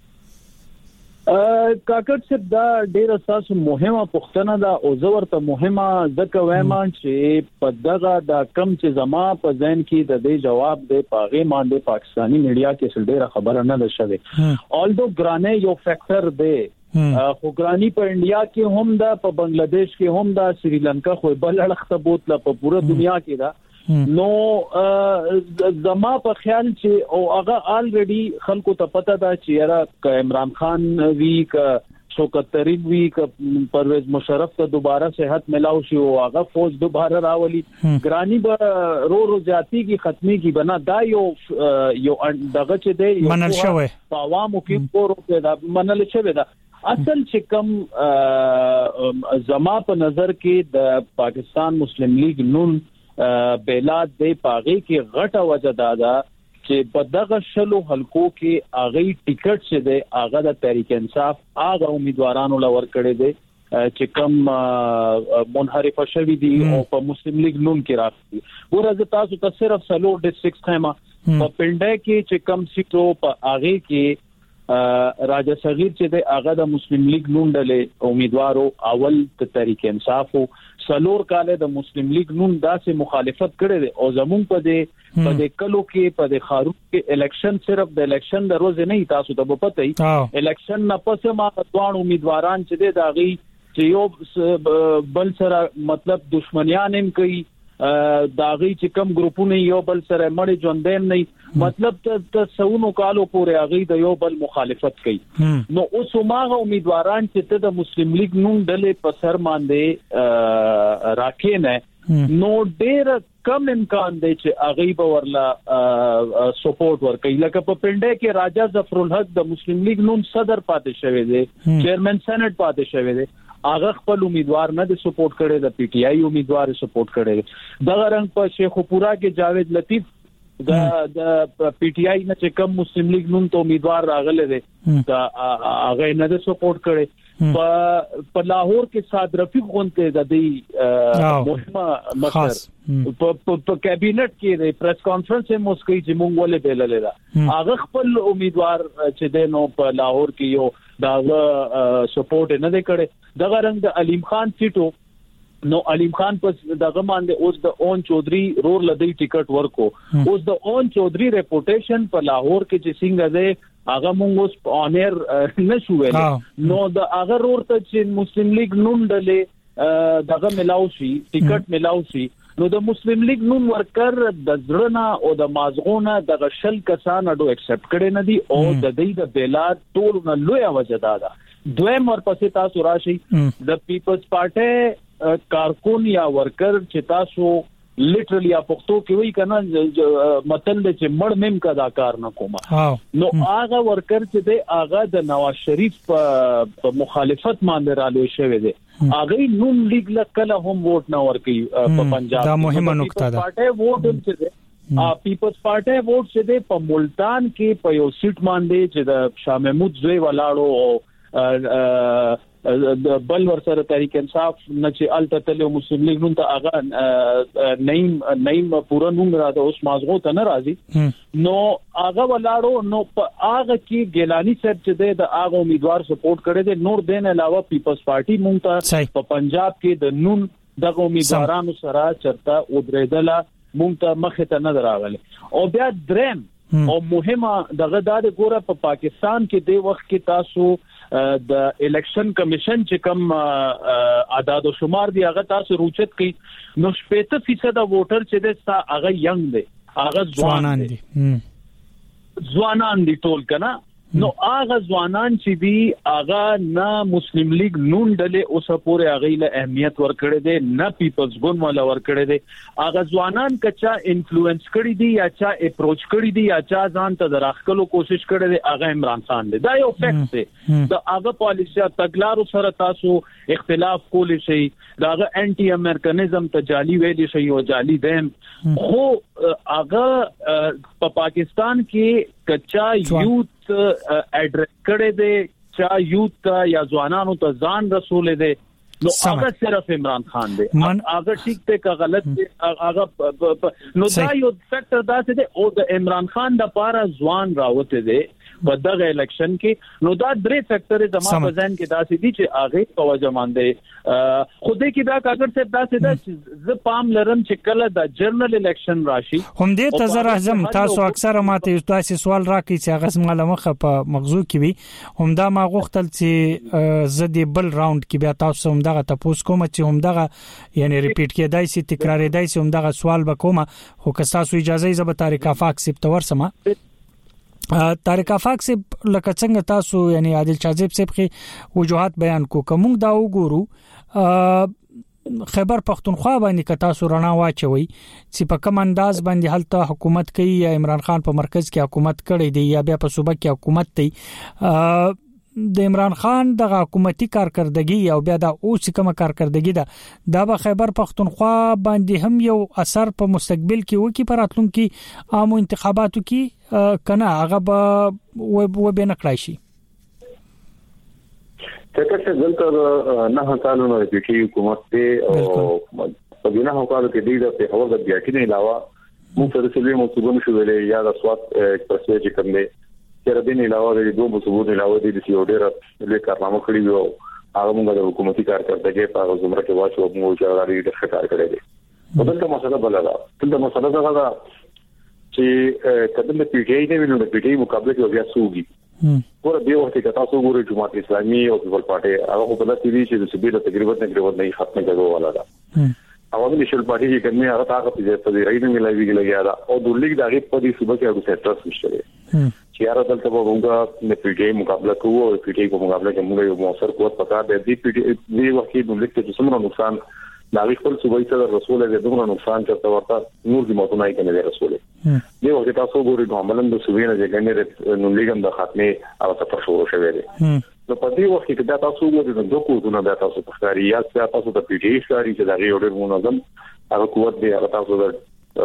کاکړ صاحب دا ډیر اساس مهمه پښتنه دا او زورته مهمه ځکه وایم چې په دغه د کم چې زما په ځین کې د دې جواب دی پاغه باندې پاکستانی میډیا کې ډیره خبره نه ده شوه آلدو ګرانه یو فیکٹر دی خو ګرانی په انډیا کې هم دا په بنگلاديش کې هم دا سریلانکا خو بل اړخته بوتله په پوره دنیا کې دا نو زما په خیال چې او هغه الریډي خلکو ته پته ده چې را ک عمران خان وی ک شوکت طریق وی ک پرویز مشرف ته دوباره صحت ملاو شي او هغه فوج دوباره راولي ګرانی به رو رو جاتی کی ختمي کی بنا دا یو یو دغه چې دی منل شوی په عوامو کې پورو کې دا منل شوی دا اصل چې کوم زما په نظر کې د پاکستان مسلم لیگ نون بیلاد دی پاغي کې غټه وجه دادا چې په دغه شلو حلقو کې اغه ټیکټ شه دی اغه د تحریک انصاف اغه امیدوارانو لور کړي دي چې کم منحرف شوی دي او په مسلم لیگ نون کې راځي ورته تاسو ته صرف سلور ډیسټریکټ خیمه په پنډه کې چې کم سیټو په اغه کې راجا صغیر چې د هغه د مسلم لیگ نون ډلې امیدوارو اول ته تحریک انصاف سلور کاله د مسلم لیگ نون داسې مخالفت کړي دي او زمون په دې په دې کلو کې په دې خارو کې الیکشن صرف د الیکشن د روز نه تاسو ته پته ای الیکشن نه پس ما دوه امیدواران چې دي داغي چې یو بل سره مطلب دشمنیان هم کوي داغي چې کم ګروپونه یو بل سره مړ ژوندین نه مطلب ته سونو کالو پورې هغه د یو بل مخالفت کوي نو اوس ماغه امیدواران چې د مسلم لیگ نون ډلې په سر باندې راکې نه نو ډېر کم امکان دی چې هغه به ورلا سپورټ ورکړي لکه په پنده کې راجا ظفر الحق د مسلم لیگ نون صدر پاتې شوی دی چیرمن سېنات پاتې شوی دی هغه خپل امیدوار نه د سپورټ کړي د پی ټی آی امیدوار سپورټ کړي دغه رنګ په شیخوپورا کې جاوید لطیف د د پی ټی آی نه چې کم مسلم لیگ نون ته امیدوار راغله دي دا هغه نه د سپورټ کړي په په لاهور کې صاد رفیق غونته د دې مهمه مشر په په کابینټ کې د پریس کانفرنس هم مسکی چې مونږ ولې بیلل دا هغه خپل امیدوار چې د نو په لاهور کې یو دا سپورټ نه دی کړي دغه رنګ د علیم خان سیټو نو علیم خان پس دغه باندې اوس د اون چودري رور لدی ټیکټ ورکو اوس د اون چودري ریپوټیشن په لاهور کې چې څنګه ده هغه مونږ اوس اونر نشو ویل نو د هغه رور ته چې مسلم لیگ نون ډلې دغه ملاو شي ټیکټ ملاو شي نو د مسلم لیگ نون ورکر د ځړنا او د مازغونه د غشل کسان اډو ایکسپټ کړي نه دي او د دې د بیلات ټول نه لوی وجدا ده دویم ورپسې تاسو راشي د پیپلز پارټي کارکون یا ورکر چې تاسو لیټرلی اپوختو کې وی کنه متل چې مړ مم کا کار نه کومه نو هغه ورکر چې دی هغه د نواز شریف په مخالفت باندې رالوي شوی دی هغه نون لیگ لکله هم ووټ نه ورکي په پنجاب دا مهمه نقطه ده پارټي ووټ هم چې دی پیپلز پارټي ووټ چې دی په ملتان کې په یو سیټ باندې چې د شاه محمود زوی ولاړو او د بل ور سره تحریک انصاف نه چې الټتل مسلم لیگ نن ته هغه نیم نیم پورا نوم را د اوس مازغو ته ناراضي نو هغه ولاړو نو په هغه کې ګیلانی صاحب چې د هغه امیدوار سپورټ کړي دي نور دین علاوه پیپلز پارټي مونږ ته په پنجاب کې د نون دغه امیدوارانو سره چرته ودرېدله مونږ ته مخه ته نه دراغله او بیا درم او مهمه دغه د ګوره په پاکستان کې د وخت کې تاسو د الیکشن کمیشن چې کوم اعداد او شمار دی هغه تاسو روچت کی نو شپږ فیصد ووټر چې د هغه ینګ دی هغه ځوانان دي ځوانان دي ټول کنه نو هغه ځوانان چې دی هغه نه مسلم لیگ نون ډلې اوسه پورې هغه له اهمیت ورکړي دي نه پیپلز ګوند ولا ورکړي دي هغه ځوانان کچا انفلوئنس کړي دي یا چا اپروچ کړي دي یا چا ځان ته دراخلو کوشش کړي دي هغه عمران خان دی دا یو فیکټ دی دا هغه پالیسي تګلارو سره تاسو اختلاف کولی شي دا هغه انټي امریکانیزم ته جالي ویلي شي او جالي دیم خو هغه په پاکستان کې کچا یوت اډریس کړي دي چا یوت یا ځوانانو ته ځان رسول دي نو هغه صرف عمران خان دی هغه ټیک ته کا غلط دی هغه نو دا یو فیکٹر دا چې او د عمران خان د پاره ځوان راوته دي په دغه الیکشن کې نو دا درې فیکٹر زما په ځان کې دا چې دي چې هغه په وجه باندې خوده کې دا کاګر څه دا چې دا ز پام لرم چې کله د جرنل الیکشن راشي هم دې تزر اعظم تاسو اکثره ماته تاسو سوال راکې چې هغه سماله مخه په مغزو کې وي هم دا ما غوښتل چې زدي بل راوند کې بیا تاسو هم دغه تاسو کوم چې هم دغه یعنی ریپیټ کېدای شي تکرارېدای شي هم دغه سوال وکوم خو که تاسو اجازه یې زب طریقه فاکس په ورسمه طارق افاق سے لکه څنګه تاسو یعنی عادل شاذب صاحب کې وجوهات بیان کو کوم دا وګورو خیبر پختونخوا باندې ک تاسو رڼا واچوي چې په کوم انداز باندې هلته حکومت کوي یا عمران خان په مرکز کې حکومت کړي دی یا بیا په صوبه کې حکومت دی د عمران خان د حکومتي کارکردګي او بیا د اوس کومه کارکردګي ده دا به خیبر پختونخوا باندې هم یو اثر په مستقبل کې وکي پر راتلونکي عامو انتخاباتو کې کنه هغه به و به نکړای شي څنګه چې دلته نه کالو نو د حکومت ته او په دغه حکومت کې د په هغه د بیا کې نه علاوه موږ سره سلوي مو څنګه شو ویلې یا د سواد ایکسپریس چې کوم دی چې د دې علاوه د دوه مسوول علاوه د سیو ډیر له کارنامه کړی وو هغه موږ د حکومتي کارکړتګي په هغه زمره کې واچو موږ چې غواړي د ښکار کړی دی بدلته مسله بل ده دلته مسله ده دا چې کله د پی ټی آی نه وینو د پی ټی آی مقابله کې بیا سوګي ګوره دی وخت کې تاسو ګورئ جماعت اسلامي او پیپل پارټي هغه په داسې دي چې د سبیل تقریبا تقریبا نه ختمه کېدو ولا ده عوامي نشل پارټي چې کومه هغه تاګه په دې راځي نه ملایوي لګیا دا او د لیګ دغه په دې صوبه کې هغه سیټرس نشته چې هغه دلته به موږ د پی ټی آی مقابله کوو او پی ټی آی په مقابله کې موږ یو موثر قوت پکار دی د پی ټی آی دی وخت کې د لیګ ته څومره نقصان دا خپل صوبې ته رسول دی دغه نقصان چې ورته نور دي ماته نه کوي رسول دی وخت تاسو ګورئ کوملن د صوبې نه ځګنې نو لیګم د خاتمه او تاسو شروع شوه دی نو په دې وخت کې دا تاسو ګورئ د دوه کوونه د تاسو په ښکاری یا تاسو د پی ټی آی ښکاری چې دا غوډر منظم هغه قوت دی هغه تاسو د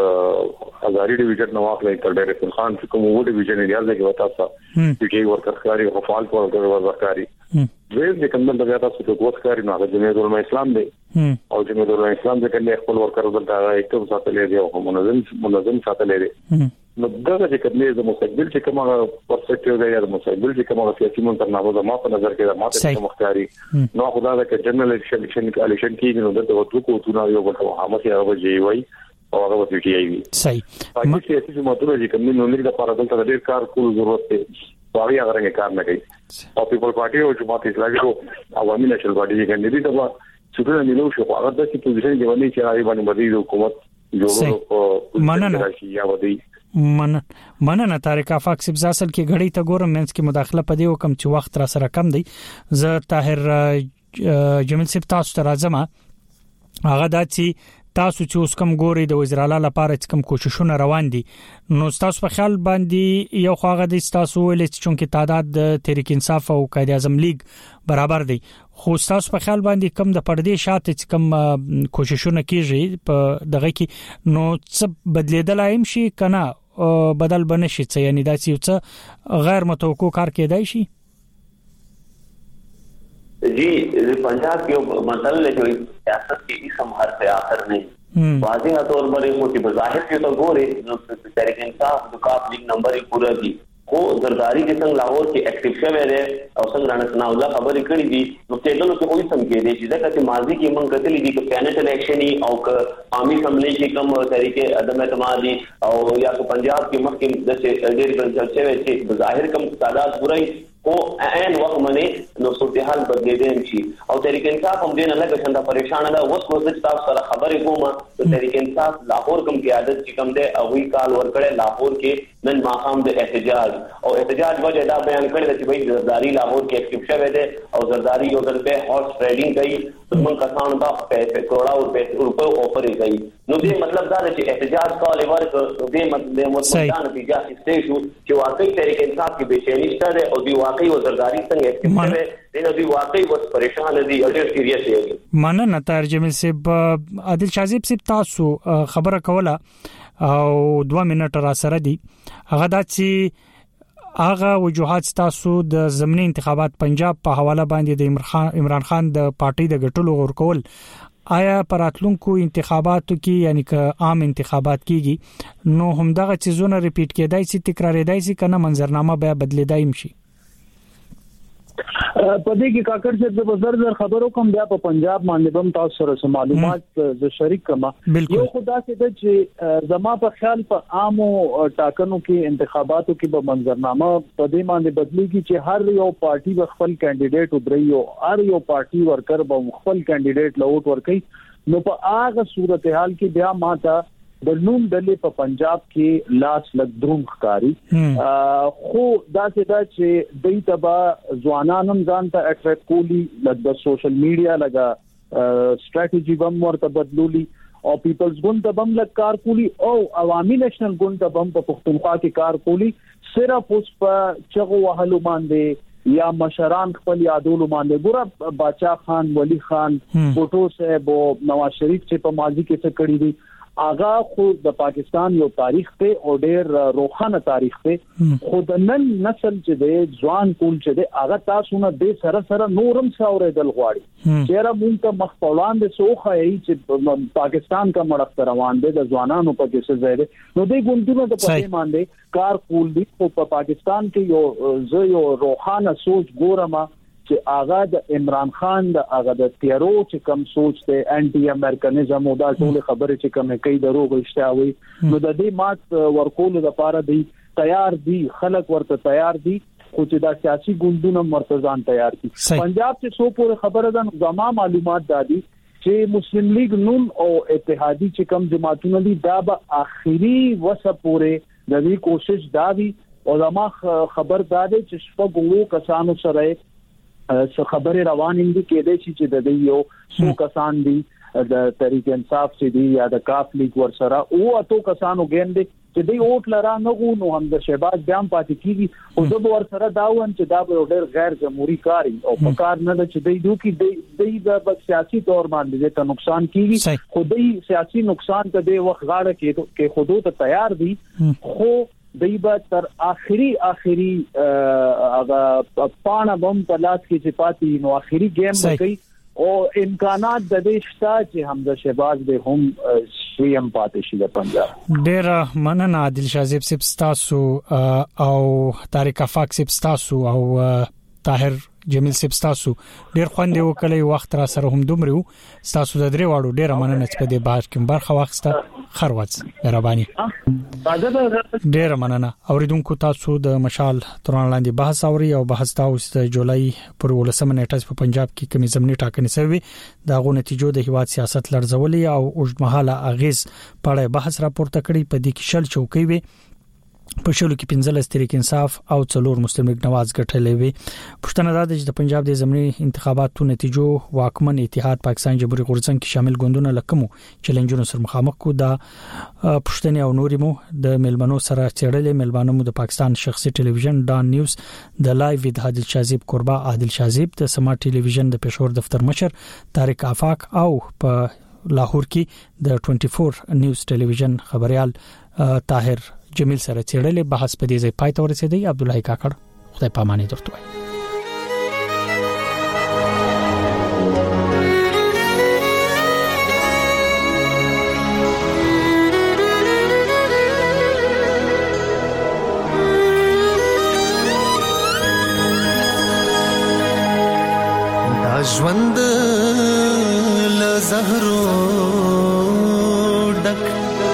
ازاري ډیویژن نو واخلې تر ډایرکټر خان چې کوم وډ ډیویژن یې راځي چې تاسو پی ټی آی ورکر ښکاری او فعال ورکر ورکاری زه د کوم د تاسو د قوت ښکاری نو هغه جمهوریت العلماء اسلام دی او جمهوریت العلماء اسلام د کله خپل ورکر دلته ایکټیو ساتلې دی او منظم منظم ساتلې دی نو دا چې کله د مستقبل چې کومه پرسپیکټیو دی یا د مستقبل چې کومه سیاسي منترنامه د ما په نظر کې د ماته کوم ښکاری نو خدای دا کې جنرال الیکشن الیکشن کې نو د دوه کوونه یو بل حماسي هغه جی وای او هغه پی ټی آی وی صحیح پاکستان سیاسي جماعتونه چې کوم نو لري د لپاره دلته ډېر کار کول ضرورت دی واغی هغه رنګ کار نه کوي او پیپل پارټي او جماعت اسلامي او عوامي نشل پارټي چې کاندیدټ دغه څومره نیلو شو هغه د څه پوزیشن کې ونی چې راځي باندې بدی حکومت جوړو په مننه یا ودی من مننه طارق افاق سب ځاسل کې غړي ته ګورم منځ کې مداخله پدې وکم چې وخت را سره کم دی زه طاهر جمیل سب تاسو ته راځم هغه د چې تاسو چې اوس کوم ګوري د وزیر اعلی لپاره چې کوم کوششونه روان دي نو تاسو په خیال باندې یو خواغه د تاسو ولې چې تعداد د تحریک انصاف او قائد اعظم لیگ برابر دي خو تاسو په خیال باندې کم د پردې شاته چې کوم کوششونه کیږي په دغه کې نو څه بدلیدل ایم شي کنه بدل بنشي څه یعنی دا چې غیر متوقع کار کېدای شي जी पंजाब के मतलब जो सियासत के इस हर से आखिर नहीं वाज़ेह तौर पर एक मोटी बज़ाहिर के तो गोरे तहरीक इंसाफ दुकाफ लीग नंबर एक पूरा दी को जरदारी के संग लाहौर के एक्टिव शहर है और संग राणा सनाउल्लाह खबर करी दी तो केवल के कोई सम के दे चीज़ का माजी की मंग करते ली कि कैनेट इलेक्शन ही और आमी असम्बली की कम तरीके अदम एतमादी और या तो पंजाब के मख के जैसे डेढ़ चर्चे वैसे बज़ाहिर कम तादाद पूरा ही को ऐन वक्त मने नो सूरत-ए-हाल बदले देन छी और तहरीक इंसाफ हम देन अलग शंदा परेशान है वो सोच ताब सारा खबर है कोमा तो तहरीक इंसाफ लाहौर कम की आदत की कम दे अवी काल वर करे लाहौर के नन माकाम दे एहतजाज और एहतजाज वजह दा बयान करे कि भाई जरदारी लाहौर के एक्टिव शवे दे और जरदारी योगल पे हॉर्स ट्रेडिंग गई तो मन कसान बा पैसे करोड़ा रुपए रुपए ऑफर गई नो दे मतलब दा कि एहतजाज का लेवर दे मतलब मुद्दा नतीजा इससे जो वाकई तहरीक इंसाफ की बेचैनी है और दी वाकई वज़रदारी संग एक्टिव है दिन दी वाकई बस परेशान दी अडर सीरियस है مننه ترجمه سب عادل شاذب سب تاسو خبره کوله او دوه منټه را سره دي هغه د چې هغه وجوهات تاسو د ضمني انتخابات پنجاب په حواله باندې د عمران خان د پارټي د ګټلو غور کول آیا پراتلونکو انتخاباتو کې یعنی که عام انتخابات کیږي نو همدغه چیزونه ریپیټ کېدای شي تکرارېدای شي کنه منظرنامه به بدلیدای شي په دې کې کاکړ چې د بازار زر خبرو کوم بیا په پنجاب باندې بم تاسو سره معلومات ز شریک کما یو خدا چې د زما په خیال په عامو ټاکنو کې انتخاباتو کې به منظرنامه په دې باندې بدلیږي چې هر یو پارټي به خپل کینډیډیټ وبري او هر یو پارټي ورکر به خپل کینډیډیټ لوټ ورکړي نو په هغه صورتحال کې بیا ماته د نوم دلې په پنجاب کې لاس لګ دروم ښکاری خو دا چې دا چې دوی تبا ځوانانم ځان ته اټریکټ کولی د سوشل میډیا لگا سټریټجی بم ورته بدلولي او پیپلز ګوند ته بم لګ کار کولی او عوامي نېشنل ګوند ته بم په پښتونخوا کې کار کولی صرف اوس په چغو وهلو باندې یا مشران خپل یادولو باندې ګوره باچا خان ولی خان فوټو صاحب او نواز شریف چې په ماضي کې څه کړی دي آغا خو د پاکستان یو تاریخ ته او ډېر روخانه تاریخ ته خود نن نسل چې د ځوان کول چې د هغه تاسو نه د سره سره نورم څاورېدل غواړي چیرې مونږ ته مخفولان د سوخه ای چې پاکستان کا مړخ روان دي د ځوانانو په کې څه زیاده نو د ګوندونو د پټې باندې کار کول دي په پاکستان کې یو زه یو روخانه سوچ ګورم چې هغه د عمران خان د هغه د تیرو چې کم سوچ ته انټي امریکانیزم او دا ټول خبره چې کم کوي دروغ اشتاوي نو د دې مات ورکول لپاره دی تیار دي خلک ورته تیار دي خو چې دا سیاسي ګوندونه مرتضان تیار دي پنجاب چې سو پورې خبره ده زما معلومات دادي چې مسلم لیگ نون او اتحادی چې کم جماعتونه دي دا به اخیری وسه پورې د دې کوشش دا وی او زما خبر داده چې شپږو کسانو سره څه خبره روانې دي کېدای شي چې د دې یو څو کسان دي د تحریک انصاف چې دي یا د کاف لیگ ور سره او اتو کسانو ګیندې چې دوی اوټ لرا نه غو نو هم د شهباز بیان پاتې کیږي او د ور سره داون چې دا به ډېر غیر جمهوریت کاری او په کار نه چې دوی دوی کې د سیاسي تور باندې ته نقصان کیږي خو دوی سیاسي نقصان ته د وخت غاړه کې کې خودو ته تیار دي خو دایبه تر اخري اخري هغه پانا بم په لاس کې چې پاتې نو اخري گیم وکي او امکانات د دې شته چې حمزه شهباز به هم شیم پاتې شي د پنجاب ډېر مننه عادل شاذب سپستاسو او طارق افاق سپستاسو او طاهر جمیل سپستاسو ډېر خوند وکړي وخت را سره هم دومره تاسو د درې واړو ډېر مننه چې په دې بار کې برخه واخسته خروات مهرباني ډېر مننه اوریدونکو تاسو د مشال تران لاندې بحث اوري او بحث تاسو د جولای پر ولسمه نیټه په پنجاب کې کمی زمینی ټاکنې سوي داغو نتیجو د هیواد سیاست لړزولې او اوږدمهاله اغیز په اړه بحث راپورته کړي په دې کې شل چوکۍ وي په شلو کې پنځلس تحریک انصاف او څلور مسلم لیگ نواز ګټلې وي پښتنه دا چې د پنجاب د زمینی انتخاباتو نتیجو واکمن اتحاد پاکستان جمهوریت غورځنګ کې شامل ګوندونه لکمو چیلنجونو سره مخامخ کو دا پښتني او نورمو د ملمنو سره چېړلې ملمنو د پاکستان شخصي ټلویزیون ډان نیوز د لایو ود عادل شاذب قربا عادل شاذب د سمارټ ټلویزیون د پېښور دفتر مشر طارق افاق او په لاهور کې د چوبیس نیوز ټلویزیون خبريال طاهر جمیل سره چېړلې بحث په دې ځای پای ته ورسېدی عبد الله کاکړ خدای پاماني درته وای دا ژوند له زهرو ډک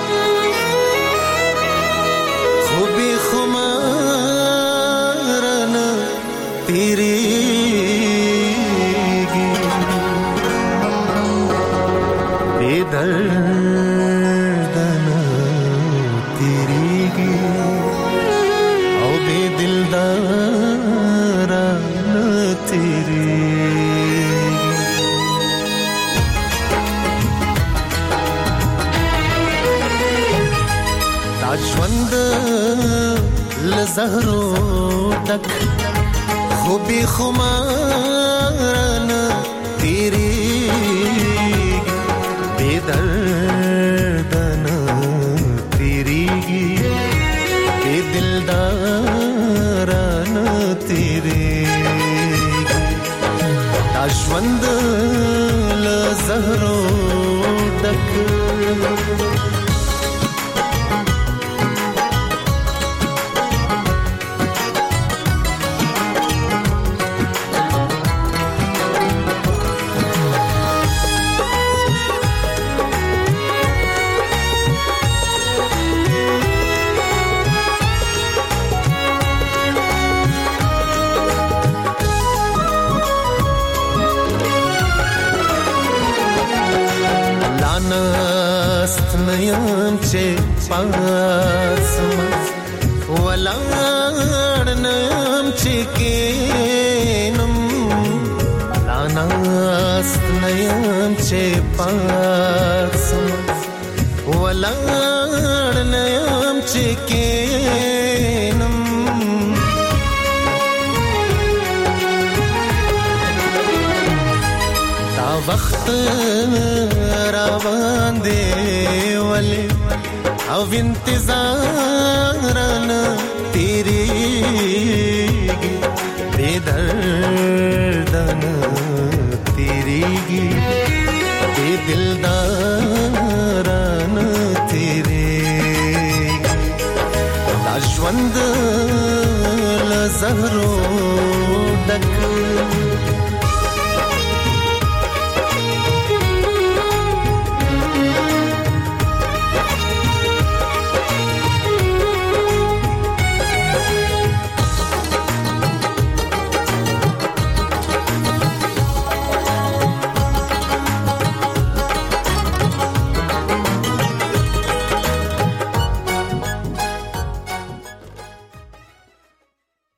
زهرو ډک خوبي خمارن تیریږي بے دردن تیریږي بے دلدارن تیریږي دا ژوند له زهرو ډک نیم چې پاسم ولاړ نیم چې کینم لاناست نیم چې پاسم ولاړ نیم چې کینم دا وخت روان دی ولی او انتظارن تیریږي بے دردن تیریږي بے دلدارن تیریږي دا ژوند له زهرو ډک